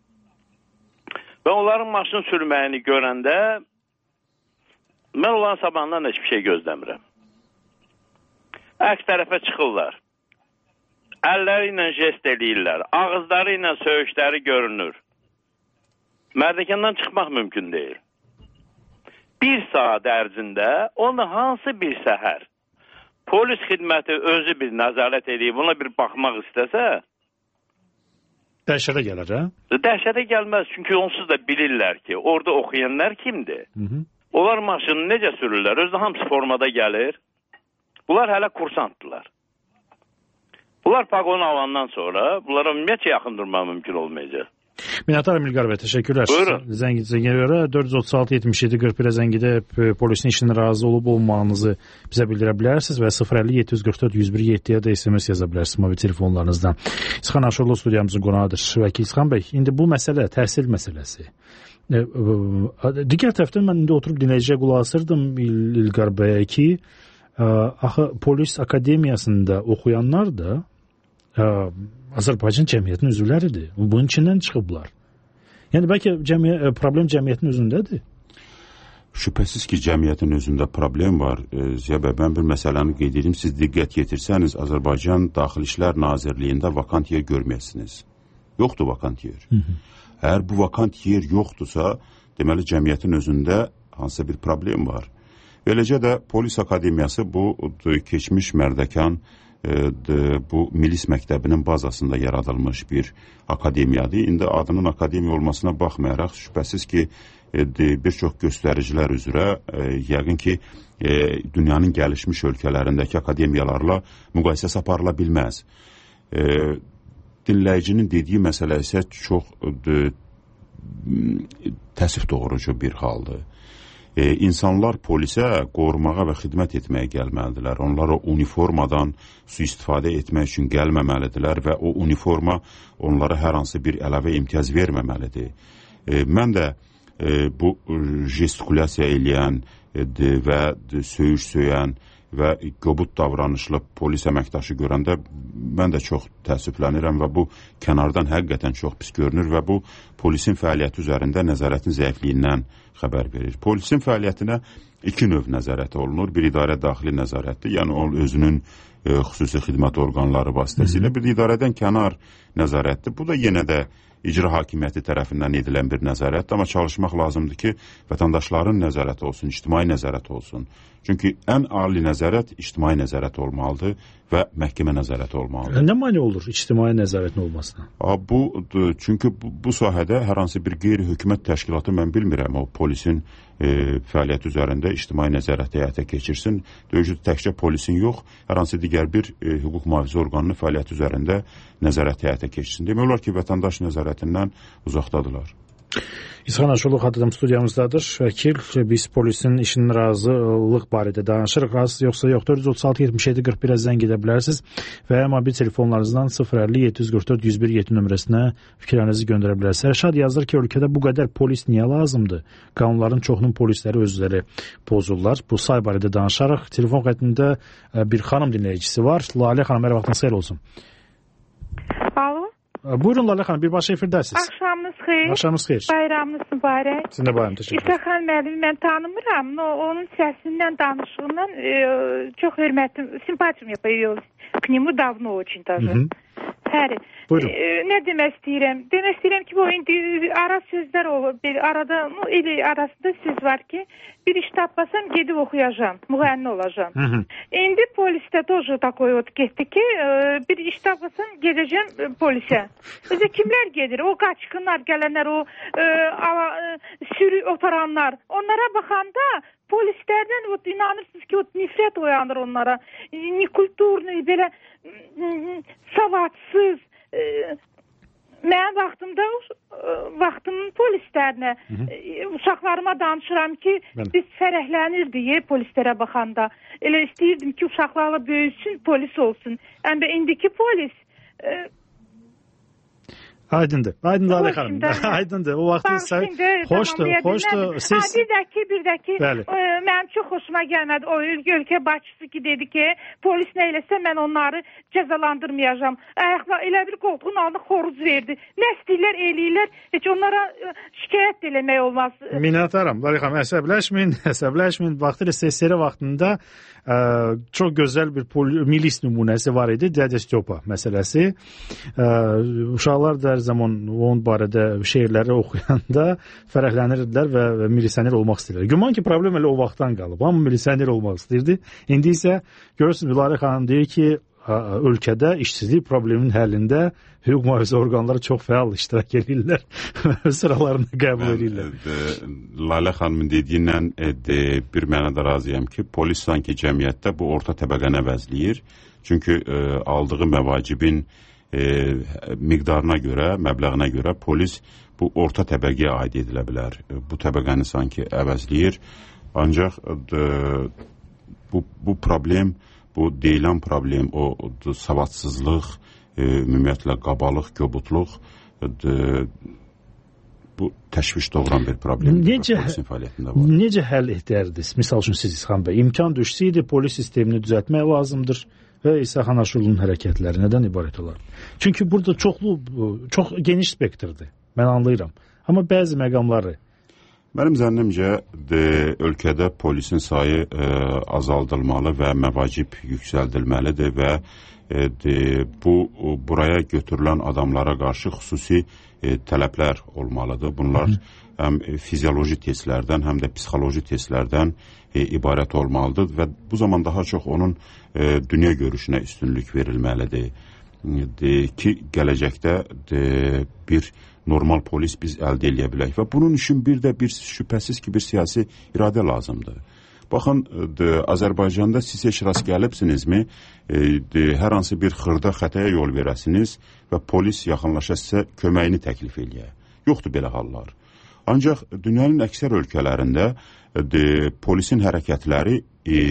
Və onların maşın sürməyini görəndə mən onların sabahından heç bir şey gözləmirəm. Əks tərəfə çıxırlar. Əlləri ilə jest eləyirlər. Ağızları ilə söyüşləri görünür. Mərdəkandan çıxmaq mümkün deyil. 1 saat ərzində onu hansı bir səhər polis xidməti özü bir nəzarət edib, buna bir baxmaq istəsə dəhşətə gələr, hə? Dəhşətə gəlməz, çünki onsuz da bilirlər ki, orada oxuyanlar kimdir? Onlar maşını necə sürürlər? Özdə hamısı formada gəlir. Bunlar hələ kursantdılar. Bunlar paqonu alandan sonra bunlara ümumiyyətcə yaxın durmaq mümkün olmayacaq. Minnətdarım İlqar bəy, təşəkkürlər. Buyurun. Zəngə görə 436-77-41-ə zəng edib polisin işinin razı olub olmağınızı bizə bildirə bilərsiniz və 050-744-101-7-yə də SMS yaza bilərsiniz mobil telefonlarınızdan. İsxan Aşurlu studiyamızın qonağıdır. Vəkil İsxan bəy, indi bu məsələ təhsil məsələsi. Digər tərəfdən mən indi oturub dinləyiciyə qulaq asırdım İlqar bəyə ki, axı polis akademiyasında oxuyanlar da Azərbaycan cəmiyyətinin üzvləridir. Bunun içindən çıxıblar. Yəni bəlkə problem cəmiyyətin özündədir. Şübhəsiz ki, cəmiyyətin özündə problem var. Ziya bəy, mən bir məsələni qeyd edim. Siz diqqət yetirsəniz, Azərbaycan Daxili İşlər Nazirliyində vakant yer görməyəsiniz. Yoxdur vakant yer. Əgər bu vakant yer yoxdursa, deməli cəmiyyətin özündə hansısa bir problem var. Beləcə də polis akademiyası bu keçmiş Mərdəkan bu milis məktəbinin bazasında yaradılmış bir akademiyadır. İndi adının akademiya olmasına baxmayaraq, şübhəsiz ki, bir çox göstəricilər üzrə yəqin ki, dünyanın gəlişmiş ölkələrindəki akademiyalarla müqayisəsi aparıla bilməz. Dinləyicinin dediyi məsələ isə çox təəssüf doğurucu bir haldır. İnsanlar polisə qorumağa və xidmət etməyə gəlməlidirlər. Onlar o uniformadan sui-istifadə etmək üçün gəlməməlidirlər və o uniforma onlara hər hansı bir əlavə imtiyaz verməməlidir. Mən də bu gestikulyasiya eləyən və söyüş söyən və qobud davranışlı polis əməkdaşı görəndə mən də çox təəssüflənirəm və bu kənardan həqiqətən çox pis görünür və bu polisin fəaliyyəti üzərində nəzarətin zəifliyindən xəbər verir. Polisin fəaliyyətinə 2 növ nəzarət olunur. Bir idarə daxili nəzarətdir, yəni o özünün xüsusi xidmət orqanları vasitəsilə, bir idarədən kənar nəzarətdir. Bu da yenə də icra hakimiyyəti tərəfindən edilən bir nəzarətdir, amma çalışmaq lazımdır ki, vətəndaşların nəzarəti olsun, ictimai nəzarət olsun. Çünki ən ali nəzarət ictimai nəzarət olmalıdır və məhkəmə nəzarəti olmalıdır. Nə mane olur ictimai nəzarətin olmasına? Çünki bu sahədə hər hansı bir qeyri-hökumət təşkilatı mən bilmirəm, o polisin fəaliyyəti üzərində ictimai nəzarəti həyata keçirsin. Təkcə polisin yox, hər hansı digər bir hüquq mühafizə orqanının fəaliyyəti üzərində nəzarət həyata keçirsin. Demək olar ki, vətəndaş nəzarətindən uzaqdadırlar. İsxan Aşurlu xatırladım studiyamızdadır. Vəkil, biz polisin işinin razılıq barədə danışırıq. Razı yoxsa yox, 436-77-41-ə zəng edə bilərsiniz və mobil telefonlarınızdan 050-744-101-7 nömrəsinə fikirlərinizi göndərə bilərsiniz. Rəşad yazır ki, ölkədə bu qədər polis niyə lazımdır? Qanunların çoxunun polisləri özləri pozurlar. Bu say barədə danışaraq telefon xəttində bir xanım dinləyicisi var. Lalə xanım, hər vaxtınız xeyir olsun. Alo. Buyurun Lalə xanım, birbaşa efirdəsiniz. Axşamınız xeyir. Axşamınız xeyir. Bayramınız mübarək. Sizin də bayram, təşəkkür ederim. İsa'xan müəllimi mən tanımıram. Onun səsindən, danışığından çox hörmətim, simpatiyam yapıyor. К нему давно очень даже. Bəli. Buyurun. Nə demək istəyirəm? Demək istəyirəm ki, bu indi ara sözlər olur. Arada elə arasında söz var ki, bir iş tapmasam gedib oxuyacağam, müğənni olacağam. İndi polisdə тоже такой вот getdi ki, bir iş tapmasam gedəcəm polisə. Özə kimlər gedir? O qaçqınlar gələnlər, o sürü otaranlar. Onlara baxanda polislərdən inanırsınız ki, nifrət oyanır onlara. Nekulturlu, belə savadsız. Mən vaxtımın polislərinə, uşaqlarıma danışıram ki, biz fərəhlənirdik polislərə baxanda. Elə istəyirdim ki, uşaqlarla böyüsün, polis olsun. İndiki polis... Aydındır. Aydın Lalə xanım. Aydındır. O vaxtı xoşdur. Bir dəki mənim çox xoşuma gəlmədi. O ölkə başçısı ki, dedi ki, polis nə eləsə mən onları cəzalandırmayacağam. Ayaqla elə bir qoltuğun altına xoruz verdi. Nə istəyirlər, eləyirlər. Heç onlara şikayət eləmək olmaz. Minnətdaram. Lalə xanım, əsəbləşməyin. Vaxtı sesləri vaxtında çox gözəl bir milis nümunəsi var idi. Dədə Styopa məsələsi. Uşaqlar da hər zaman onun barədə şeirləri oxuyanda fərəhlənirdilər və milisioner olmaq istəyirlər. Güman ki, problem elə o vaxtdan qalıb. Amma milisioner olmaq istəyirdi. İndi isə görürsünüz, Lalə xanım deyir ki, ölkədə işsizlik probleminin həllində hüquq mühafizə orqanları çox fəal iştirak edirlər. Sıralarını qəbul edirlər. Lalə xanımın dediyindən bir mənada razıyam ki, polis sanki cəmiyyətdə bu orta təbəqəni əvəzləyir. Çünki aldığı məvacibin miqdarına görə, məbləğinə görə polis bu orta təbəqəyə aid edilə bilər. Bu təbəqəni sanki əvəzləyir. Ancaq bu problem, bu deyilən problem, o savadsızlıq, ümumiyyətlə qabalıq, göbutluq bu təşviş doğuran bir problem polisin fəaliyyətində var. Necə həll edərdiniz? Misal üçün siz İsxan bəy, imkan düşsəydi polis sistemini düzəltmək lazımdır və İsa'xan Aşurlunun hərəkətləri nədən ibarət olar? Çünki burada çox geniş spektrdir, mən anlayıram. Amma bəzi məqamları... Mənim zənnimcə, ölkədə polisin sayı azaldılmalı və məvacib yüksəldilməlidir və buraya götürülən adamlara qarşı xüsusi tələblər olmalıdır. Bunlar həm fizioloji testlərdən, həm də psixoloji testlərdən ibarət olmalıdır və bu zaman daha çox onun dünya görüşünə üstünlük verilməlidir ki, gələcəkdə bir normal polis biz əldə edə bilək və bunun üçün bir şübhəsiz ki, bir siyasi iradə lazımdır. Baxın, Azərbaycanda siz heç rast gəlibsinizmi, hər hansı bir xırda xətaya yol verəsiniz və polis yaxınlaşa sizə köməyini təklif eləyə. Yoxdur belə hallar. Ancaq dünyanın əksər ölkələrində polisin hərəkətləri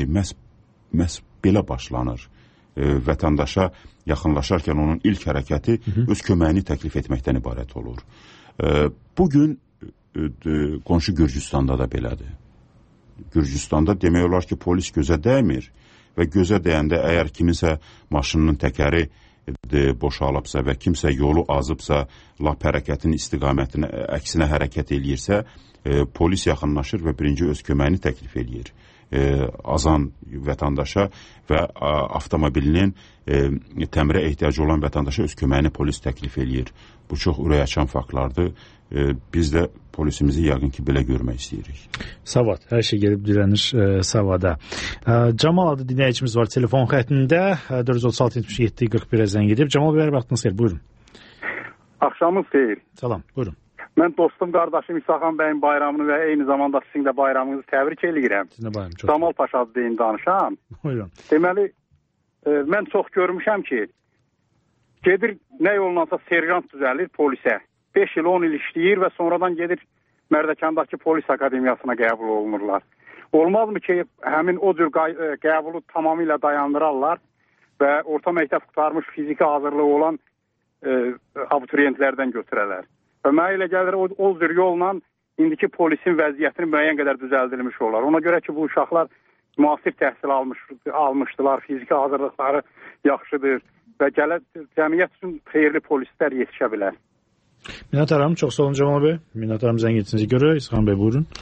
məhz belə başlanır. Vətəndaşa yaxınlaşarkən onun ilk hərəkəti öz köməyini təklif etməkdən ibarət olur. Bugün qonşu Gürcüstanda da belədir. Gürcüstanda demək olar ki, polis gözə dəymir və gözə dəyəndə əgər kiminsə maşınının təkəri boşalıbsa və kimsə yolu azıbsa, lap hərəkətin istiqamətinə, əksinə hərəkət eləyirsə, polis yaxınlaşır və birinci öz köməyini təklif eləyir. Azan vətəndaşa və avtomobilinin təmirə ehtiyacı olan vətəndaşa öz köməyini polis təklif eləyir. Bu çox ürək açan faktlardır. Biz də polisimizi yəqin ki, belə görmək istəyirik. Savad, hər şey gelib dirənir Savada. Camal adı dinləyicimiz var telefon xəttində. 436-77-41-ə zəng edib. Camal bəy, vaxtınız xeyir, buyurun. Axşamınız xeyir. Salam, buyurun. Mən dostum, qardaşım İsa'xan bəyin bayramını və eyni zamanda sizin də bayramınızı təbrik edirəm. Sizin də bayram çox. Camal Paşadı deyin danışam. Buyurun. Deməli, mən çox görmüşəm ki, gedir nə yolundansa serjant düzəlir polisə. 5 il, 10 il işləyir və sonradan gedir Mərdəkandakı polis akademiyasına qəbul olunurlar. Olmazmı ki, həmin o cür qəbulu tamamilə dayandırarlar və orta məktəb qutarmış fiziki hazırlığı olan abituriyentlərdən götürərlər. Və mənə elə gəlir, o cür yolla indiki polisin vəziyyətini müəyyən qədər düzəldilmiş olar. Ona görə ki, bu uşaqlar müasir təhsil almışdılar, fiziki hazırlıqları yaxşıdır və cəmiyyət üçün xeyirli polislər yetişə bilər. Minnətdaram, çox sağ olun Camal bəy. Minnətdaram zəng etdiyinizə görə. İsxan bəy, buyurun.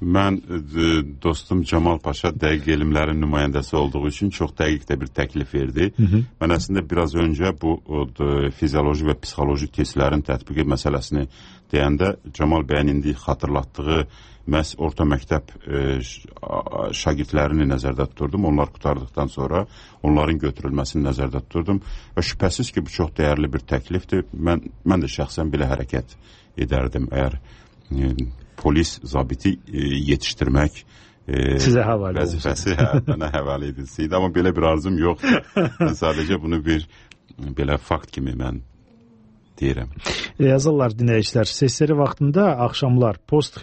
Mən dostum Camal Paşa dəqiq elmlərin nümayəndəsi olduğu üçün çox dəqiq də bir təklif verdi. Mən əslində biraz öncə bu fizioloji və psixoloji testlərin tətbiqi məsələsini deyəndə Camal bəyin indi xatırlatdığı məhz orta məktəb şagirdlərini nəzərdə tuturdum. Onlar qutardıqdan sonra onların götürülməsini nəzərdə tuturdum. Və şübhəsiz ki, bu çox dəyərli bir təklifdir. Mən də şəxsən belə hərəkət edərdim. Əgər polis zabiti yetişdirmək sizə həvalə vəzifəsi mənə həvalə edilsəydi. Amma belə bir arzum yoxdur. Mən sadəcə bunu bir belə fakt kimi mən deyirəm. Yazırlar dinləyicilər, sesləri vaxtında axşamlar post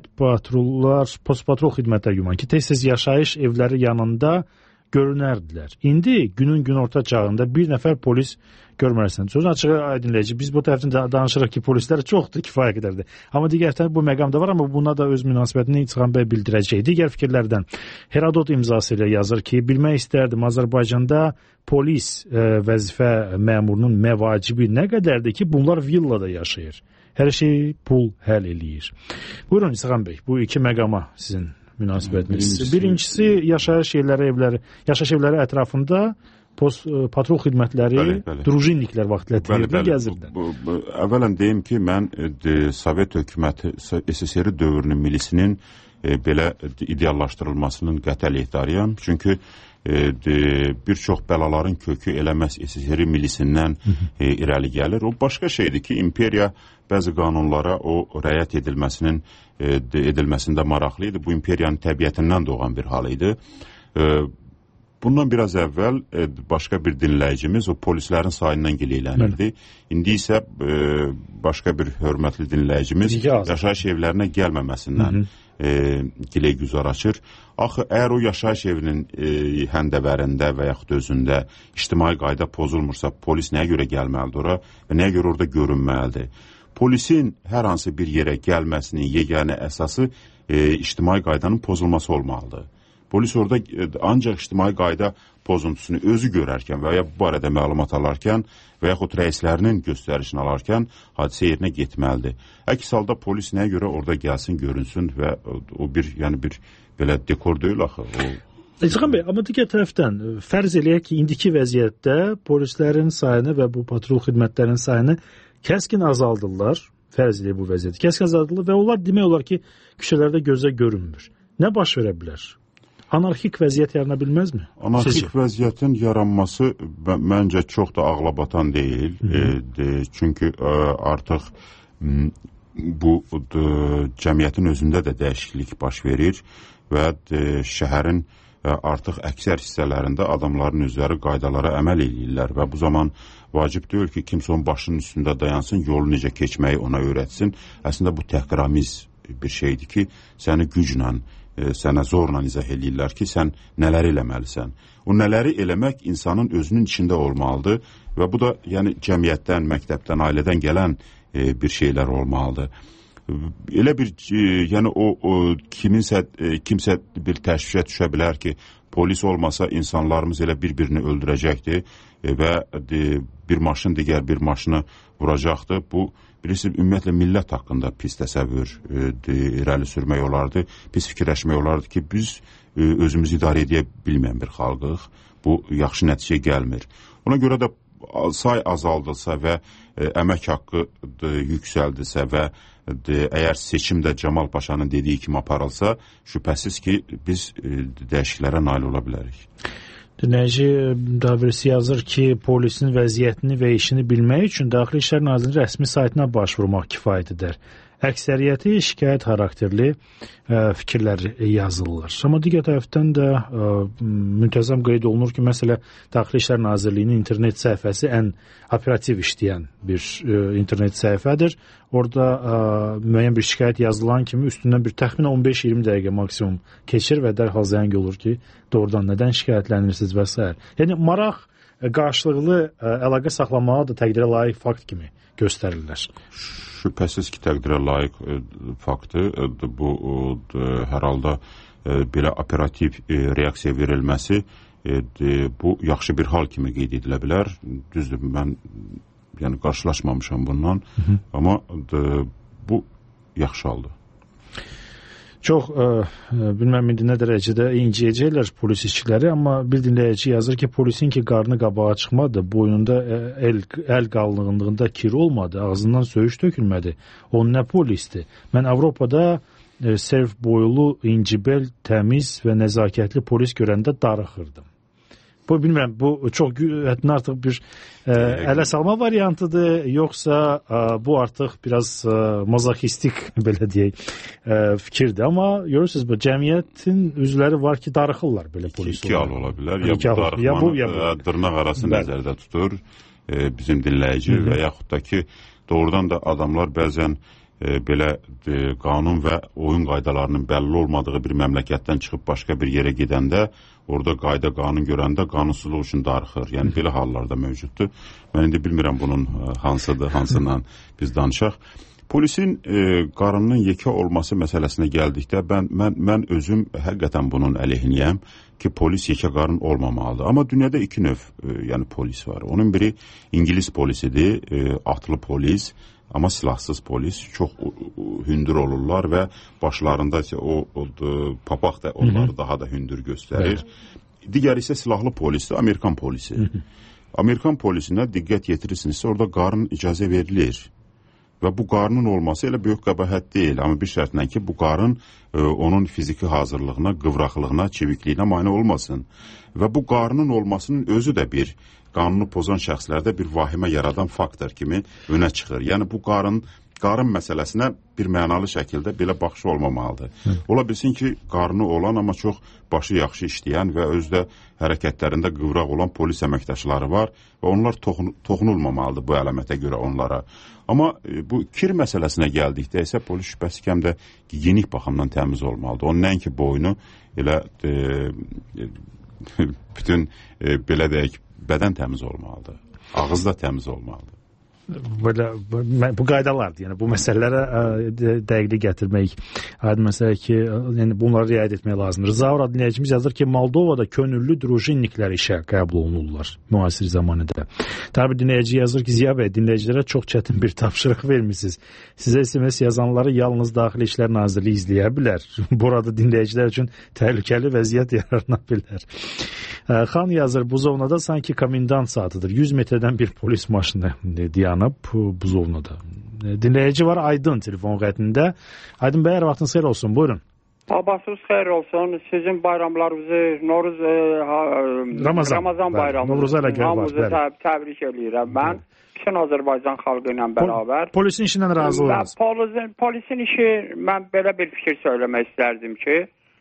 patrol xidmətlər güman ki, tez-tez yaşayış evləri yanında görünərdilər. İndi günün günorta çağında bir nəfər polis görmərsən. Sözün açığı dinləyici, biz bu tərəfdən danışırıq ki, polislər çoxdur, kifayət qədərdir. Amma digər tərəf bu məqamda var, amma buna da öz münasibətini Çıxan bəy bildirəcək. Digər fikirlərdən Herodot imzası ilə yazır ki, bilmək istərdim Azərbaycanda polis vəzifə məmurunun məvacibi nə qədərdir ki, bunlar villada yaşayır. Hər şey pul həll eləyir. Buyurun Çıxan bəy, bu iki məqama sizin münasibətiniz. Birincisi yaşayış evləri ətrafında patrol xidmətləri, drujinniklər vaxtilə gəzirdilər. Əvvələn deyim ki, mən Sovet hökuməti, SSR dövrünün milisinin belə ideallaşdırılmasının qəti əleyhdarıyam. Çünki bir çox bəlaların kökü eləməz SSR milisindən irəli gəlir. O başqa şeydir ki, imperiya bəzi qanunlara o rəayət edilməsində maraqlı idi. Bu imperiyanın təbiətindən doğan bir hal idi. Bundan biraz əvvəl başqa bir dinləyicimiz o polislərin sayından gileylənirdi. İndi isə başqa bir hörmətli dinləyicimiz yaşayış evlərinə gəlməməsindən gileygüzar açır. Axı, əgər o yaşayış evinin həndəvərində və yaxud özündə ictimai qayda pozulmursa, polis nəyə görə gəlməlidir ora və nəyə görə orada görünməlidir? Polisin hər hansı bir yerə gəlməsinin yeganə əsası ictimai qaydanın pozulması olmalıdır. Polis orada ancaq ictimai qayda pozuntusunu özü görərkən və ya bu barədə məlumat alarkən və yaxud rəislərinin göstərişini alarkən hadisə yerinə getməlidir. Əks halda polis nəyə görə orada gəlsin, görünsün və o bir belə dekor deyil axı. Çıxan bəy, amma digər tərəfdən fərz eləyək ki, indiki vəziyyətdə polislərin sayını və bu patrol xidmətlərinin sayını kəskin azaldırlar, fərz eləyək bu vəziyyəti, kəskin azaldırlar və onlar demək olar ki, küçələrdə gözə görünmür. Nə baş verə bilər? Anarxik vəziyyət yarana bilməzmi? Anarxik vəziyyətin yaranması məncə çox da ağlabatan deyil. Çünki artıq bu cəmiyyətin özündə də dəyişiklik baş verir və şəhərin artıq əksər hissələrində adamların özləri qaydalara əməl edirlər və bu zaman vacib deyil ki, kimsə onun başının üstündə dayansın, yolu necə keçməyi ona öyrətsin. Əslində bu təhqiramiz bir şeydir ki, səni güclə, sənə zorla izah edirlər ki, sən nələri eləməlisən. O nələri eləmək insanın özünün içində olmalıdır və bu da yəni cəmiyyətdən, məktəbdən, ailədən gələn bir şeylər olmalıdır. Elə bir, yəni kimsə bir təşvişə düşə bilər ki, polis olmasa insanlarımız elə bir-birini öldürəcəkdir və bir maşın digər bir maşını vuracaqdır. Bu, bilirsiniz, ümumiyyətlə millət haqqında pis təsəvvür irəli sürmək olardı, pis fikirləşmək olardı ki, biz özümüzü idarə edə bilməyən bir xalqıq. Bu, yaxşı nəticə gəlmir. Ona görə də say azaldılsa və əmək haqqı yüksəldirsə və əgər seçim də Camal Paşanın dediyi kimi aparılsa, şübhəsiz ki, biz dəyişiklərə nail ola bilərik. Dinləyici daha birisi yazır ki, polisin vəziyyətini və işini bilmək üçün Daxili İşlər Nazirliyinin rəsmi saytına başvurmaq kifayət edər. Əksəriyyəti şikayət xarakterli fikirlər yazılır. Amma digər tərəfdən də müntəzəm qeyd olunur ki, məsələ Daxili İşlər Nazirliyinin internet səhifəsi ən operativ işləyən bir internet səhifədir. Orada müəyyən bir şikayət yazılan kimi üstündən bir təxminən 15-20 dəqiqə maksimum keçir və dərhal zəng olur ki, doğrudan nədən şikayətlənirsiniz və s. Yəni, maraq qarşılıqlı əlaqə saxlamağa da təqdirə layiq fakt kimi göstərirlər. Şübhəsiz ki, təqdirə layiq faktdır. Bu, hər halda belə operativ reaksiya verilməsi bu, yaxşı bir hal kimi qeyd edilə bilər. Düzdür, mən qarşılaşmamışam bundan, amma bu yaxşı haldır. Çox bilməm indi nə dərəcədə inciyəcəklər polis işçiləri, amma bir dinləyici yazır ki, polisin ki qarnı qabağa çıxmadı, boynunda əl qalınlığında kir olmadı, ağzından söyüş tökülmədi. O nə polisdir? Mən Avropada serv boylu, incibel, təmiz və nəzakətli polis görəndə darıxırdım. Bu bilmirəm, bu çox həddən artıq bir ələ salma variantıdır, yoxsa bu artıq biraz mazoxistik belə deyək fikirdir. Amma görürsünüz, bu cəmiyyətin üzvləri var ki, darıxırlar belə polis. İki hal ola bilər. Ya bu darıxmanı dırnaq arası nəzərdə tutur bizim dinləyici və yaxud da ki, doğrudan da adamlar bəzən belə qanun və oyun qaydalarının bəlli olmadığı bir məmləkətdən çıxıb başqa bir yerə gedəndə orada qayda qanun görəndə qanunsuzluq üçün darıxır. Yəni belə hallarda mövcuddur. Mən indi bilmirəm bunun hansıdır, hansından biz danışaq. Polisin qarnının yekə olması məsələsinə gəldikdə mən özüm həqiqətən bunun əleyhinəyəm ki, polis yekə qarın olmamalıdır. Amma dünyada iki növ yəni polis var. Onun biri İngilis polisidir, atlı polis. Amma silahsız polis çox hündür olurlar və başlarında o papaq da onları daha da hündür göstərir. Digəri isə silahlı polisdir, Amerikan polisi. Amerikan polisinə diqqət yetirirsinizsə, orada qarın icazə verilir. Və bu qarının olması elə böyük qəbahət deyil. Amma bir şərtlə ki, bu qarın onun fiziki hazırlığına, qıvraqlığına, çevikliyinə mane olmasın. Və bu qarının olmasının özü də bir qanunu pozan şəxslərdə bir vahimə yaradan faktor kimi önə çıxır. Yəni bu qarın məsələsinə bir mənalı şəkildə belə baxışı olmamalıdır. Ola bilsin ki, qarını olan, amma çox başı yaxşı işləyən və özdə hərəkətlərində qıvraq olan polis əməkdaşları var və onlar toxunulmamalıdır bu əlamətə görə onlara. Amma bu kir məsələsinə gəldikdə isə polis şübhəsi ki, həm də gigiyenik baxımdan təmiz olmalıdır. Onun nəinki boynu elə bütün belə deyək, bədən təmiz olmalıdır, ağız da təmiz olmalıdır. Bu qaydalardır, yəni bu məsələlərə dəqiqlik gətirmək, aydın məsələ ki, yəni bunları riayət etmək lazımdır. Zaur dinləyicimiz yazır ki, Moldovada könüllü drujiniklər işə qəbul olunurlar müasir zamanədə. Tabii dinləyici yazır ki, Ziya bəy, dinləyicilərə çox çətin bir tapşırıq vermişsiniz. Sizə SMS yazanları yalnız Daxili İşlər Nazirliyi izləyə bilər. Burada dinləyicilər üçün təhlükəli vəziyyət yarana bilər. Xan yazır, Buzovnada sanki komendant saatıdır. 100 metrdən bir polis maşını dayanıb Buzovnada. Dinləyici var Aydın telefon xəttində. Aydın bəy, vaxtınız xeyir olsun, buyurun. Abasınız xeyir olsun. Sizin bayramlarınızı, Ramazan bayramınızı hamımızı təbrik edirəm. Mən bütün Azərbaycan xalqı ilə bərabər. Polisin işindən razı oluruz. Polisin işi, mən belə bir fikir söyləmək istərdim ki,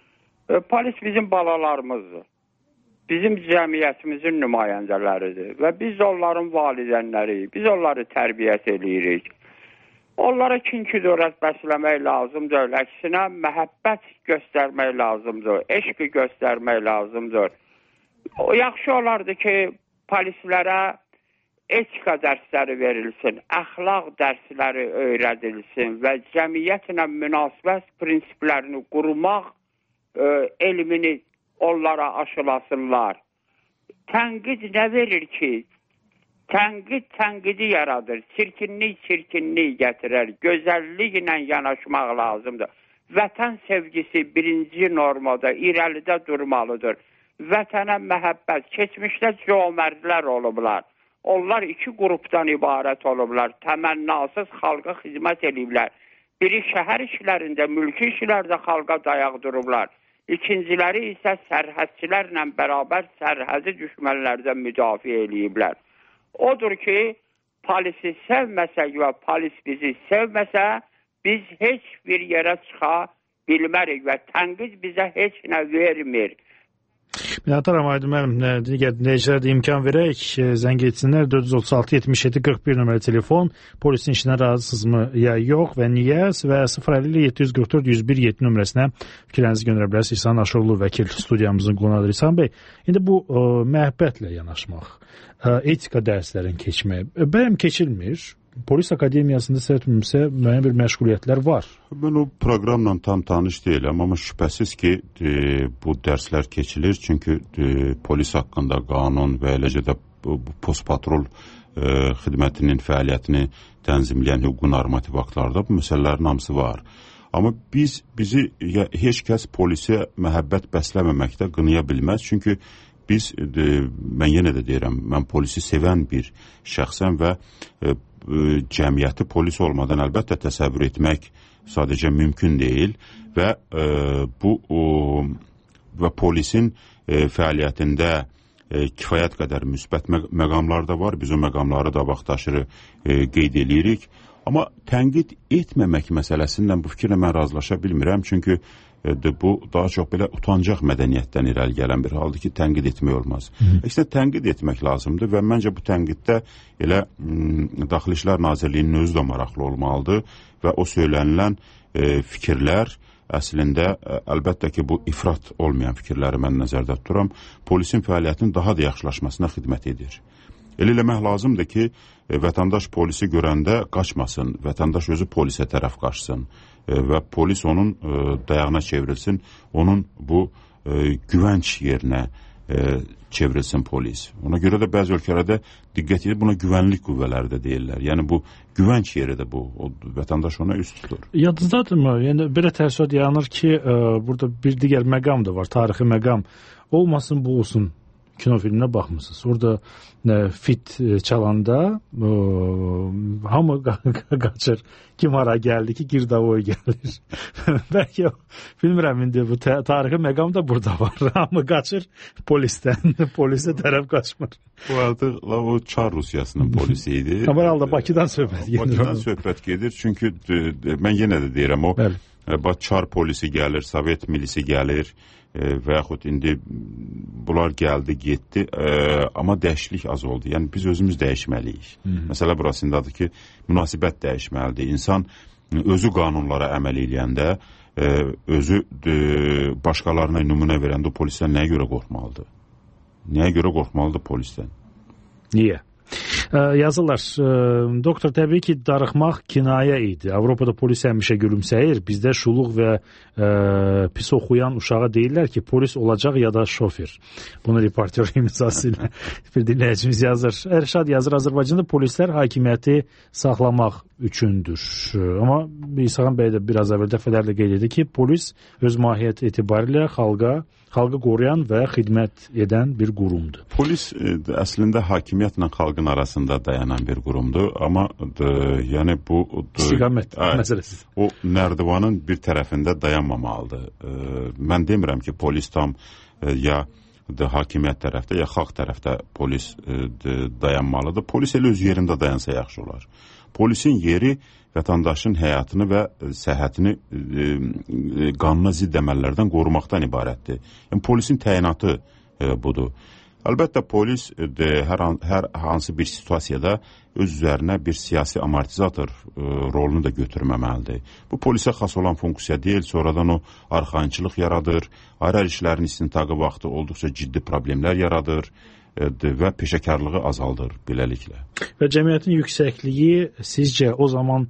polis bizim balalarımızdır. Bizim cəmiyyətimizin nümayəndələridir və biz onların valideynləriyik, biz onları tərbiyyət edirik. Onlara kin-küdurət bəsləmək lazımdır, əksinə məhəbbət göstərmək lazımdır, eşqi göstərmək lazımdır. Yaxşı olardı ki, polislərə etika dərsləri verilsin, əxlaq dərsləri öyrədilsin və cəmiyyətlə münasibət prinsiplərini qurmaq elmini onlara aşılasınlar. Tənqid nə verir ki? Tənqid tənqidi yaradır. Çirkinlik gətirər. Gözəlliklə yanaşmaq lazımdır. Vətən sevgisi birinci normada, irəlidə durmalıdır. Vətənə məhəbbət. Keçmişdə cömərdlər olublar. Onlar iki qrupdan ibarət olublar. Təmənnasız xalqa xidmət ediblər. Biri şəhər işlərində, mülki işlərdə xalqa dayaq durublar. İkinciləri isə sərhədçilərlə bərabər sərhədi düşmənlərdən müdafiə ediblər. Odur ki, polisi sevməsək və polis bizi sevməsə, biz heç bir yerə çıxa bilmərik və tənqid bizə heç nə vermir. Minataram Aydın müəllim, digər dinləyicilərə də imkan verək, zəng etsinlər, 436-77-41 nömrəli telefon, polisin işindən razısınızmı ya yox və niyə və 050-744-101-7 nömrəsinə fikirlərinizi göndərə bilərsiniz. İhsan Aşurlu vəkil studiyamızın qonadır. İhsan bəy, indi bu məhəbbətlə yanaşmaq, etika dərslərini keçmək, bəyəm keçilmir? Polis akademiyasında səhvimsə müəyyən bir məşğuliyyətlər var. Mən o proqramla tam tanış deyiləm, amma şübhəsiz ki, bu dərslər keçilir. Çünki polis haqqında qanun və eləcə də postpatrol xidmətinin fəaliyyətini tənzimləyən hüquqi normativ aktlarda bu məsələlərin hamısı var. Amma bizi heç kəs polisə məhəbbət bəsləməməkdə qınaya bilməz. Çünki mən yenə də deyirəm, mən polisi sevən bir şəxsəm və cəmiyyəti polis olmadan əlbəttə təsəvvür etmək sadəcə mümkün deyil və polisin fəaliyyətində kifayət qədər müsbət məqamlar da var. Biz o məqamları da vaxtaşırı qeyd edirik. Amma tənqid etməmək məsələsindən bu fikirlə mən razılaşa bilmirəm. Çünki bu daha çox belə utancaq mədəniyyətdən irəli gələn bir haldır ki, tənqid etmək olmaz. Əksinə tənqid etmək lazımdır və məncə bu tənqiddə elə Daxili İşlər Nazirliyinin özü də maraqlı olmalıdır və o söylənilən fikirlər əslində əlbəttə ki, bu ifrat olmayan fikirləri mən nəzərdə tuturam, polisin fəaliyyətinin daha da yaxşılaşmasına xidmət edir. Elə eləmək lazımdır ki, vətəndaş polisi görəndə qaçmasın, vətəndaş özü polisə tərəf qaçsın və polis onun dayağına çevrilsin, onun bu güvənc yerinə çevrilsin polis. Ona görə də bəzi ölkələrdə diqqət edib buna güvənlik qüvvələri də deyirlər. Yəni bu güvənc yeridir bu. Vətəndaş ona üst tutur. Yadınızdadırmı? Yəni belə təəssürat yaranır ki, burada bir digər məqam da var, tarixi məqam. Olmasın bu olsun kino filminə baxmısınız. Orada fit çalanda hamı qaçır. Kim hara gəldi ki, Girdavoy gəlir. Bəlkə bilmirəm, indi bu tarixi məqam da burada var. Hamı qaçır polisdən. Polisə tərəf qaçmır. Bu artıq o Çar Rusiyasının polisi idi. Amma halda Bakıdan söhbət gedir. Bakıdan söhbət gedir. Çünki mən yenə də deyirəm, o Çar polisi gəlir, Sovet milisi gəlir və yaxud indi bunlar gəldi, getdi, amma dəyişiklik az oldu. Yəni biz özümüz dəyişməliyik. Məsələ burasındadır ki, münasibət dəyişməlidir. İnsan özü qanunlara əməl eləyəndə, özü başqalarına nümunə verəndə o polisdən nəyə görə qorxmalıdır? Nəyə görə qorxmalıdır polisdən? Niyə? Yazırlar, doktor, təbii ki, darıxmaq kinayə idi. Avropada polis həmişə gülümsəyir. Bizdə şuluq və pis oxuyan uşağa deyirlər ki, polis olacaq ya da şofer. Bunu reportyor imzası ilə bir dinləyicimiz yazır. Ərşad yazır, Azərbaycanda polislər hakimiyyəti saxlamaq üçündür. Amma İsağan bəy də biraz əvvəl dəfələrlə qeyd edir ki, polis öz mahiyyət etibarilə xalqı qoruyan və xidmət edən bir qurumdur. Polis əslində hakimiyyətlə xalqın arasında dayanan bir qurumdur, amma yəni bu istiqamət məsələsi. O nərdivanın bir tərəfində dayanmamalıdır. Mən demirəm ki, polis tam ya hakimiyyət tərəfdə, ya xalq tərəfdə polis dayanmalıdır. Polis elə öz yerində dayansa yaxşı olar. Polisin yeri vətəndaşın həyatını və səhhətini qanuna zidd əməllərdən qorumaqdan ibarətdir. Yəni, polisin təyinatı budur. Əlbəttə, polis hər hansı bir situasiyada öz üzərinə bir siyasi amortizator rolunu da götürməməlidir. Bu, polisə xas olan funksiya deyil, sonradan o arxayınçılıq yaradır, ayrı işlərin istintaqı vaxtı olduqca ciddi problemlər yaradır və peşəkarlığı azaldır beləliklə. Və cəmiyyətin yüksəkliyi sizcə o zaman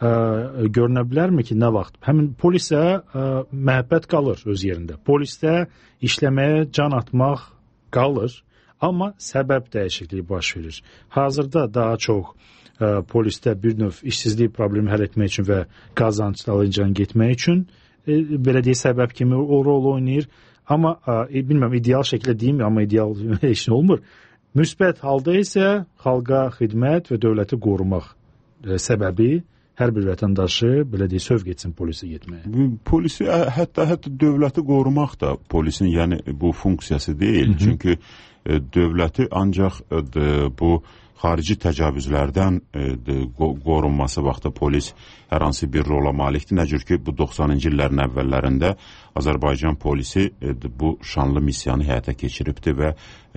görünə bilərmi ki, nə vaxt? Həmin polisə məhəbbət qalır öz yerində. Polisdə işləməyə can atmaq qalır, amma səbəb dəyişikliyi baş verir. Hazırda daha çox polisdə bir növ işsizlik problemi həll etmək üçün və qazancdan getmək üçün belə deyə səbəb kimi o rol oynayır. Amma bilməm, ideal şəkildə deyim, amma ideal heç nə olmur. Müsbət halda isə xalqa xidmət və dövləti qorumaq səbəbi hər bir vətəndaşı belə deyə sövq etsin polisə getməyə. Polisi, hətta dövləti qorumaq da polisin yəni bu funksiyası deyil. Çünki dövləti ancaq bu xarici təcavüzlərdən qorunması vaxtı polis hər hansı bir rola malikdir. Necə ki, bu 90-cı illərin əvvəllərində Azərbaycan polisi bu şanlı missiyanı həyata keçiribdir və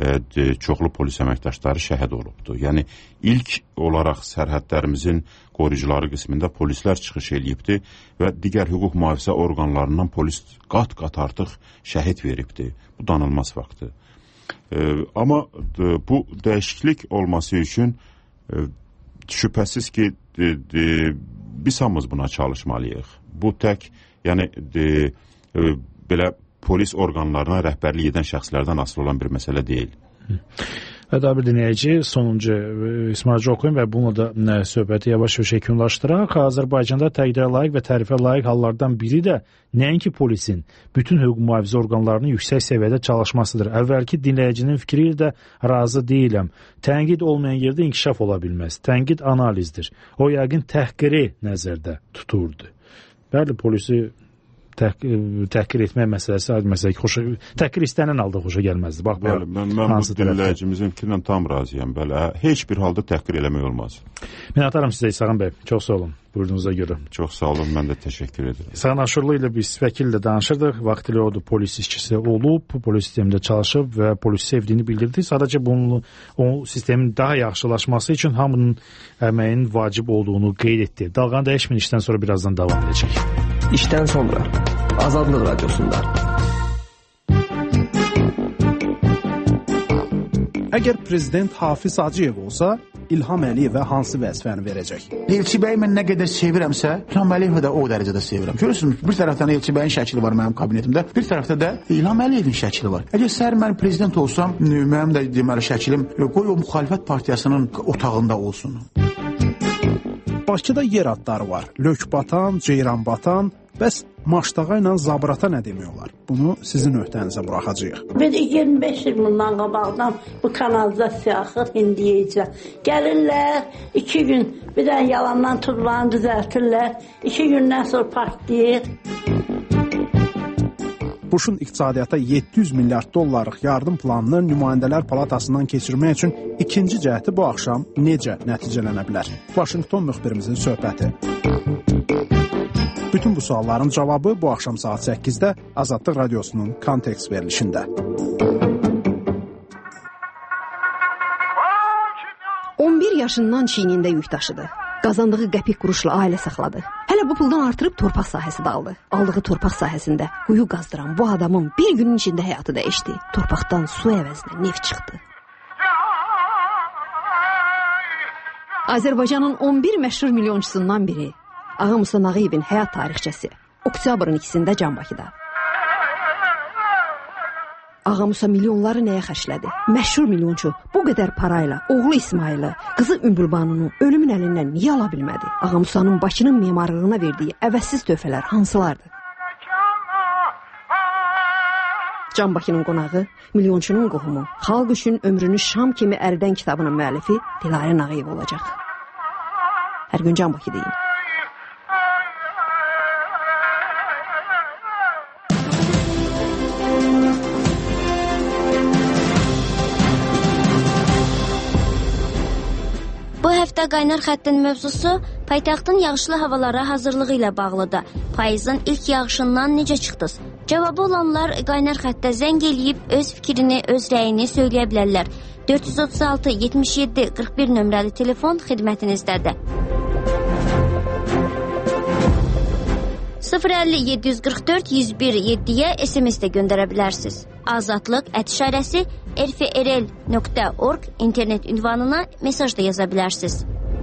çoxlu polis əməkdaşları şəhid olubdur. Yəni, ilk olaraq sərhədlərimizin qoruyucuları qismində polislər çıxış eləyibdir və digər hüquq mühafizə orqanlarından polis qat-qat artıq şəhid veribdir. Bu danılmaz faktdır. Amma bu dəyişiklik olması üçün şübhəsiz ki, biz hamımız buna çalışmalıyıq. Bu tək, yəni belə polis orqanlarına rəhbərlik edən şəxslərdən asılı olan bir məsələ deyil. Və daha bir dinləyici, sonuncu İsmailci oxuyun və bununla da söhbəti yavaş-yavaş yekunlaşdıraq. Azərbaycanda təqdirə layiq və tərifə layiq hallardan biri də nəinki polisin, bütün hüquq mühafizə orqanlarının yüksək səviyyədə çalışmasıdır. Əvvəlki dinləyicinin fikri ilə də razı deyiləm. Tənqid olmayan yerdə inkişaf ola bilməz. Tənqid analizdir. O yəqin təhqiri nəzərdə tuturdu. Bəli, polisi təhqir etmək məsələsi məsələn ki, təhqir istənilən halda xoşa gəlməzdi. Bax, bəli, mən bu dinləyicimizin fikrindən tam razıyam. Bəli, heç bir halda təhqir eləmək olmaz. Minnətdaram sizə İsağın bəy. Çox sağ olun. Buyurduğunuza görə. Çox sağ olun. Mən də təşəkkür edirəm. İsağın Aşurlu ilə biz vəkillə danışırdıq. Vaxtilə o da polis işçisi olub, polis sistemində çalışıb və polisi sevdiyini bildirdi. Sadəcə bunun o sistemin daha yaxşılaşması üçün hamının əməyin vacib olduğunu qeyd etdi. Dalğanı dəyişməyin, işdən sonra birazdan davam edəcək. İşdən sonra Azadlıq Radiosunda. Əgər prezident Hafiz Hacıyev olsa, İlham Əliyevə hansı vəzifəni verəcək? Elçi bəyi mən nə qədər sevirəmsə, İlham Əliyevi də o dərəcədə sevirəm. Görürsünüz, bir tərəfdən Elçi bəyin şəkili var mənim kabinetimdə, bir tərəfdə də İlham Əliyevin şəkili var. Əgər səhər mən prezident olsam, mənim də deməli şəkilim qoy o müxalifət partiyasının otağında olsun. Bakıda yer adları var. Lökbatan, Ceyranbatan. Bəs Maştağa ilə Zabrata nə demək olar? Bunu sizin öhdənizə buraxacağıq. Biz 25 il bundan qabaqdan bu kanalizasiya axır indiyəcə. Gəlirlər, 2 gün bir dənə yalandan turbanı düzəltirlər, 2 gündən sonra partlayır. Bushun iqtisadiyyata 700 milyard dollarlıq yardım planını nümayəndələr palatasından keçirmək üçün ikinci cəhdi bu axşam necə nəticələnə bilər? Vaşinqton müxbirimizin söhbəti. Bütün bu sualların cavabı bu axşam saat 8-də Azadlıq Radiosunun Kontekst verilişində. 11 yaşından çiynində yük daşıdı. Qazandığı qəpik quruşla ailə saxladı. Hələ bu puldan artırıb torpaq sahəsi də aldı. Aldığı torpaq sahəsində quyu qazdıran bu adamın bir günün içində həyatı dəyişdi. Torpaqdan su əvəzinə neft çıxdı. Azərbaycanın 11 məşhur milyonçusundan biri Ağa Musa Nağıyevin həyat tarixçəsi oktyabrın 2-də Canbakıda. Ağa Musa milyonları nəyə xərclədi? Məşhur milyonçu bu qədər parayla oğlu İsmailı, qızı Ümbülbanını ölümün əlindən niyə ala bilmədi? Ağa Musa'nın Bakının memarlığına verdiyi əvəzsiz töhfələr hansılardı? Canbakının qonağı, milyonçunun qohumu, xalq üçün ömrünü Şam kimi əridən kitabının müəllifi Dilarə Nağıyev olacaq. Hər gün Canbakı deyin. Bu həftə qaynar xəttin mövzusu paytaxtın yağışlı havalara hazırlığı ilə bağlıdır. Payızın ilk yağışından necə çıxdınız? Cavabı olanlar qaynar xəttə zəng eləyib öz fikrini, öz rəyini söyləyə bilərlər. 436 77 41 nömrəli telefon xidmətinizdədir. 050 744 101 7-yə SMS də göndərə bilərsiniz. Azadlıq @işarəsi rfrl.org internet ünvanına mesaj da yaza bilərsiniz.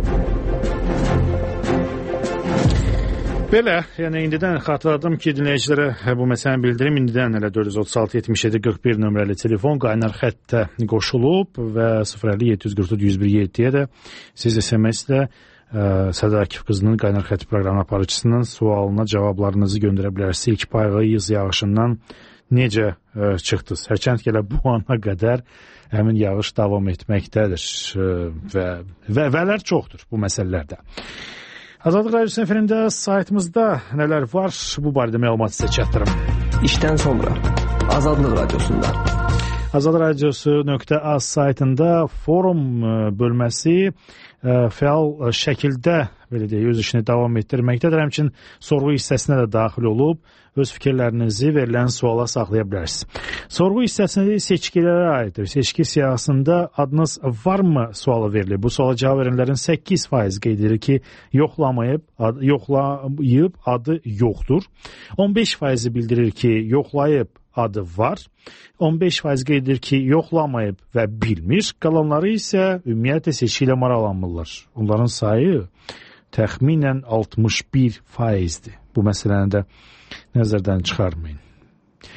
Belə, yəni indidən xatırladım ki, dinləyicilərə bu məsələni bildirim. İndidən elə 436 77 41 nömrəli telefon qaynar xəttə qoşulub və 050 744 101 7-yə də siz SMS-lə Sədar Akif qızının qaynar xətti proqramı aparıcısının sualına cavablarınızı göndərə bilərsiniz. İlk payız yağışından necə çıxdınız? Hərçənd ki, elə bu ana qədər həmin yağış davam etməkdədir və vələr çoxdur bu məsələlərdə. Azadlıq Radiosu efirində saytımızda nələr var? Bu barədə məlumat sizə çatdırım. İşdən sonra Azadlıq Radiosunda. Azadlıq Radiosu.az saytında forum bölməsi fəal şəkildə belə deyək, öz işini davam etdirməkdədir. Həmçinin sorğu hissəsinə də daxil olub öz fikirlərinizi verilən suala saxlaya bilərsiniz. Sorğu hissəsində seçkilərə aiddir. Seçki siyahısında adınız varmı sualı verilir. Bu suala cavab verənlərin 8% qeyd edir ki, yoxlayıb adı yoxdur. 15% bildirir ki, yoxlayıb adı var. 15% qeyd edir ki, yoxlamayıb və bilmir. Qalanları isə ümumiyyətlə seçki ilə maraqlanmırlar. Onların sayı təxminən 61%-dir. Bu məsələni də nəzərdən çıxarmayın.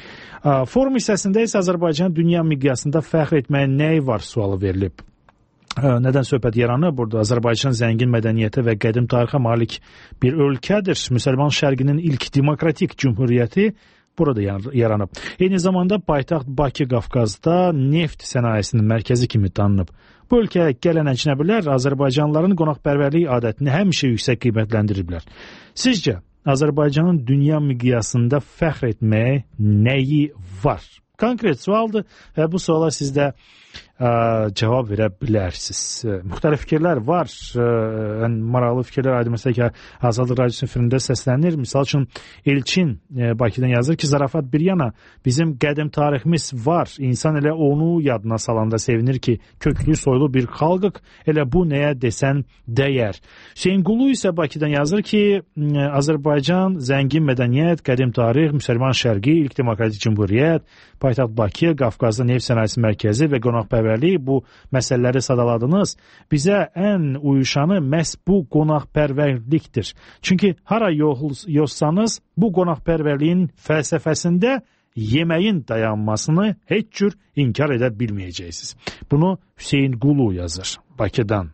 Forum hissəsində isə Azərbaycan dünya miqyasında fəxr etməyə nəyi var sualı verilib. Nədən söhbət yaranır? Burada Azərbaycan zəngin mədəniyyətə və qədim tarixə malik bir ölkədir. Müsəlman şərqinin ilk demokratik cümhuriyyəti burada yaranıb. Eyni zamanda paytaxt Bakı Qafqazda neft sənayesinin mərkəzi kimi tanınıb. Bu ölkəyə gələn əcnəbilər Azərbaycanlıların qonaqpərvərlik adətini həmişə yüksək qiymətləndiriblər. Sizcə, Azərbaycanın dünya miqyasında fəxr etməyə nəyi var? Konkret sualdır və bu suala siz də cavab verə bilərsiniz. Müxtəlif fikirlər var. Ən maraqlı fikirlər aydın məsələ ki, Azadlıq Radiosunun efirində səslənir. Misal üçün Elçin Bakıdan yazır ki, zarafat bir yana bizim qədim tariximiz var. İnsan elə onu yadına salanda sevinir ki, köklü soylu bir xalqıq. Elə bu nəyə desən dəyər. Hüseyin Qulu isə Bakıdan yazır ki, Azərbaycan zəngin mədəniyyət, qədim tarix, müsəlman şərqi, ilk demokratik cümhuriyyət, paytaxt Bakı, Qafqazda neft sənayesi mərkəzi və qonaqpərvərlik, bu məsələləri sadaladınız. Bizə ən uyuşanı məhz bu qonaqpərvərlikdir. Çünki hara yozsanız, bu qonaqpərvərliyin fəlsəfəsində yeməyin dayanmasını heç cür inkar edə bilməyəcəksiniz. Bunu Hüseyin Qulu yazır Bakıdan.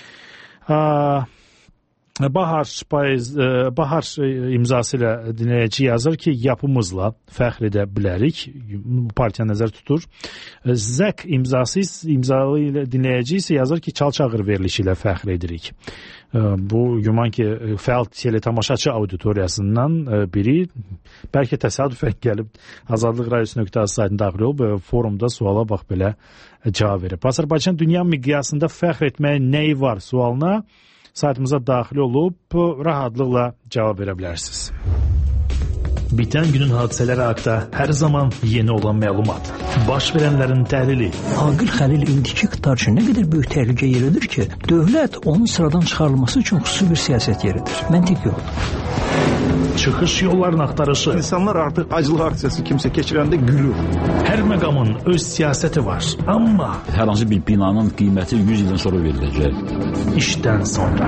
Bahar imzası ilə dinləyici yazır ki, yapımızla fəxr edə bilərik. Partiya nəzər tutur. Zək imzalı ilə dinləyici isə yazır ki, Çalçağır verilişi ilə fəxr edirik. Bu güman ki, fəal tamaşaçı auditoriyasından biri bəlkə təsadüfən gəlib Azadlıq Radiosu.az saytına daxil olub və forumda suala bax belə cavab verib. Azərbaycan dünya miqyasında fəxr etməyə nəyi var sualına saytımıza daxil olub rahatlıqla cavab verə bilərsiniz. Bitən günün hadisələri haqda hər zaman yeni olan məlumat. Baş verənlərin təhlili. Aqil Xəlil indiki iqtidar üçün nə qədər böyük təhlükə yeridir ki, dövlət onun sıradan çıxarılması üçün xüsusi bir siyasət yeridir. Məntiq yoxdur. Çıxış yollarını axtarışı. İnsanlar artıq acılıq aksiyası kimsə keçirəndə gülür. Hər məqamın öz siyasəti var. Amma hər hansı bir binanın qiyməti 100 ildən sonra veriləcək. İşdən sonra.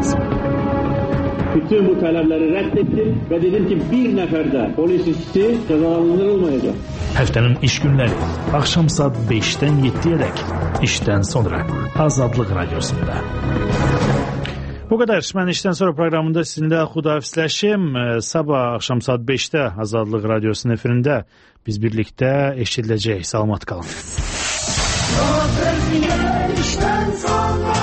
Bütün bu tələbləri rədd etdim və dedim ki, bir nəfər də polis işçisi cəzalandırılmayacaq. Həftənin iş günləri axşam saat 5-dən 7-yədək işdən sonra Azadlıq Radiosunda. Bu qədər. Mən işdən sonra proqramında sizinlə xudahafizləşim. Sabah axşam saat 5-də Azadlıq Radiosunun efirində biz birlikdə eşidiləcək. Salamat qalın. İşdən sonra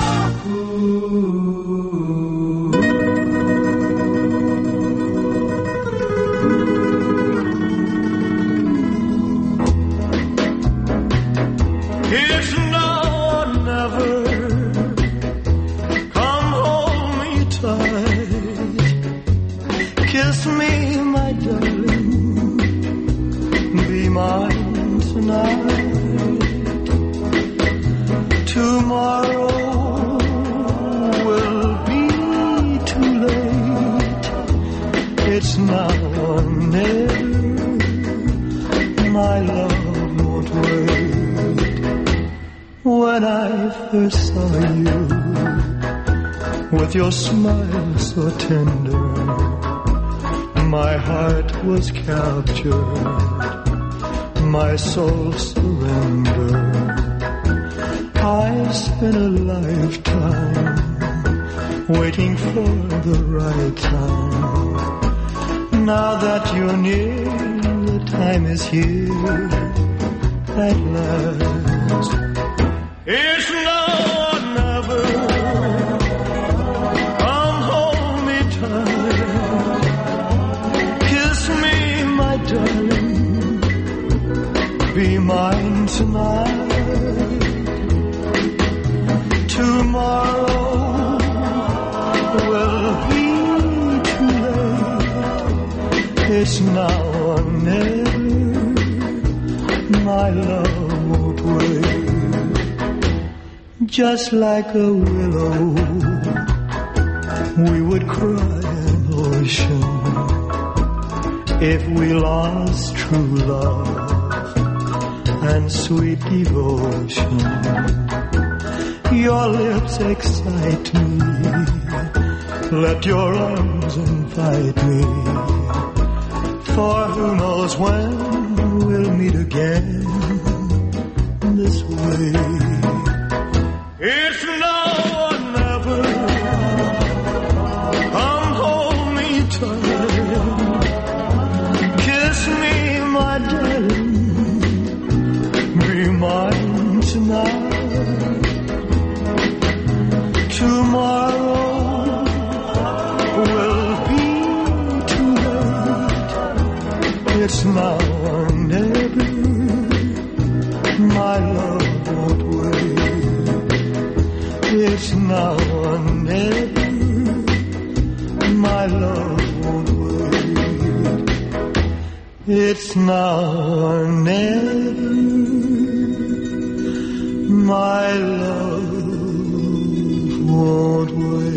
first saw you with your smile so tender, my heart was captured, my soul surrendered. I spent a lifetime waiting for the right time. Now that you're near, the time is here at last. It's now or never. Come hold me tight. Kiss me, my darling. Be mine tonight. Tomorrow will be too late. It's now or never. My love won't wait. Just like a willow, we would cry an ocean if we lost true love and sweet devotion. Your lips excite me, let your arms invite me, for who knows when we'll meet again this way. It's now or never. Come hold me tight. Kiss me, my darling. Be mine tonight. Tomorrow will be too late. It's now or never. My love won't wait. It's now or never. My love won't wait. It's now or never. My love won't wait.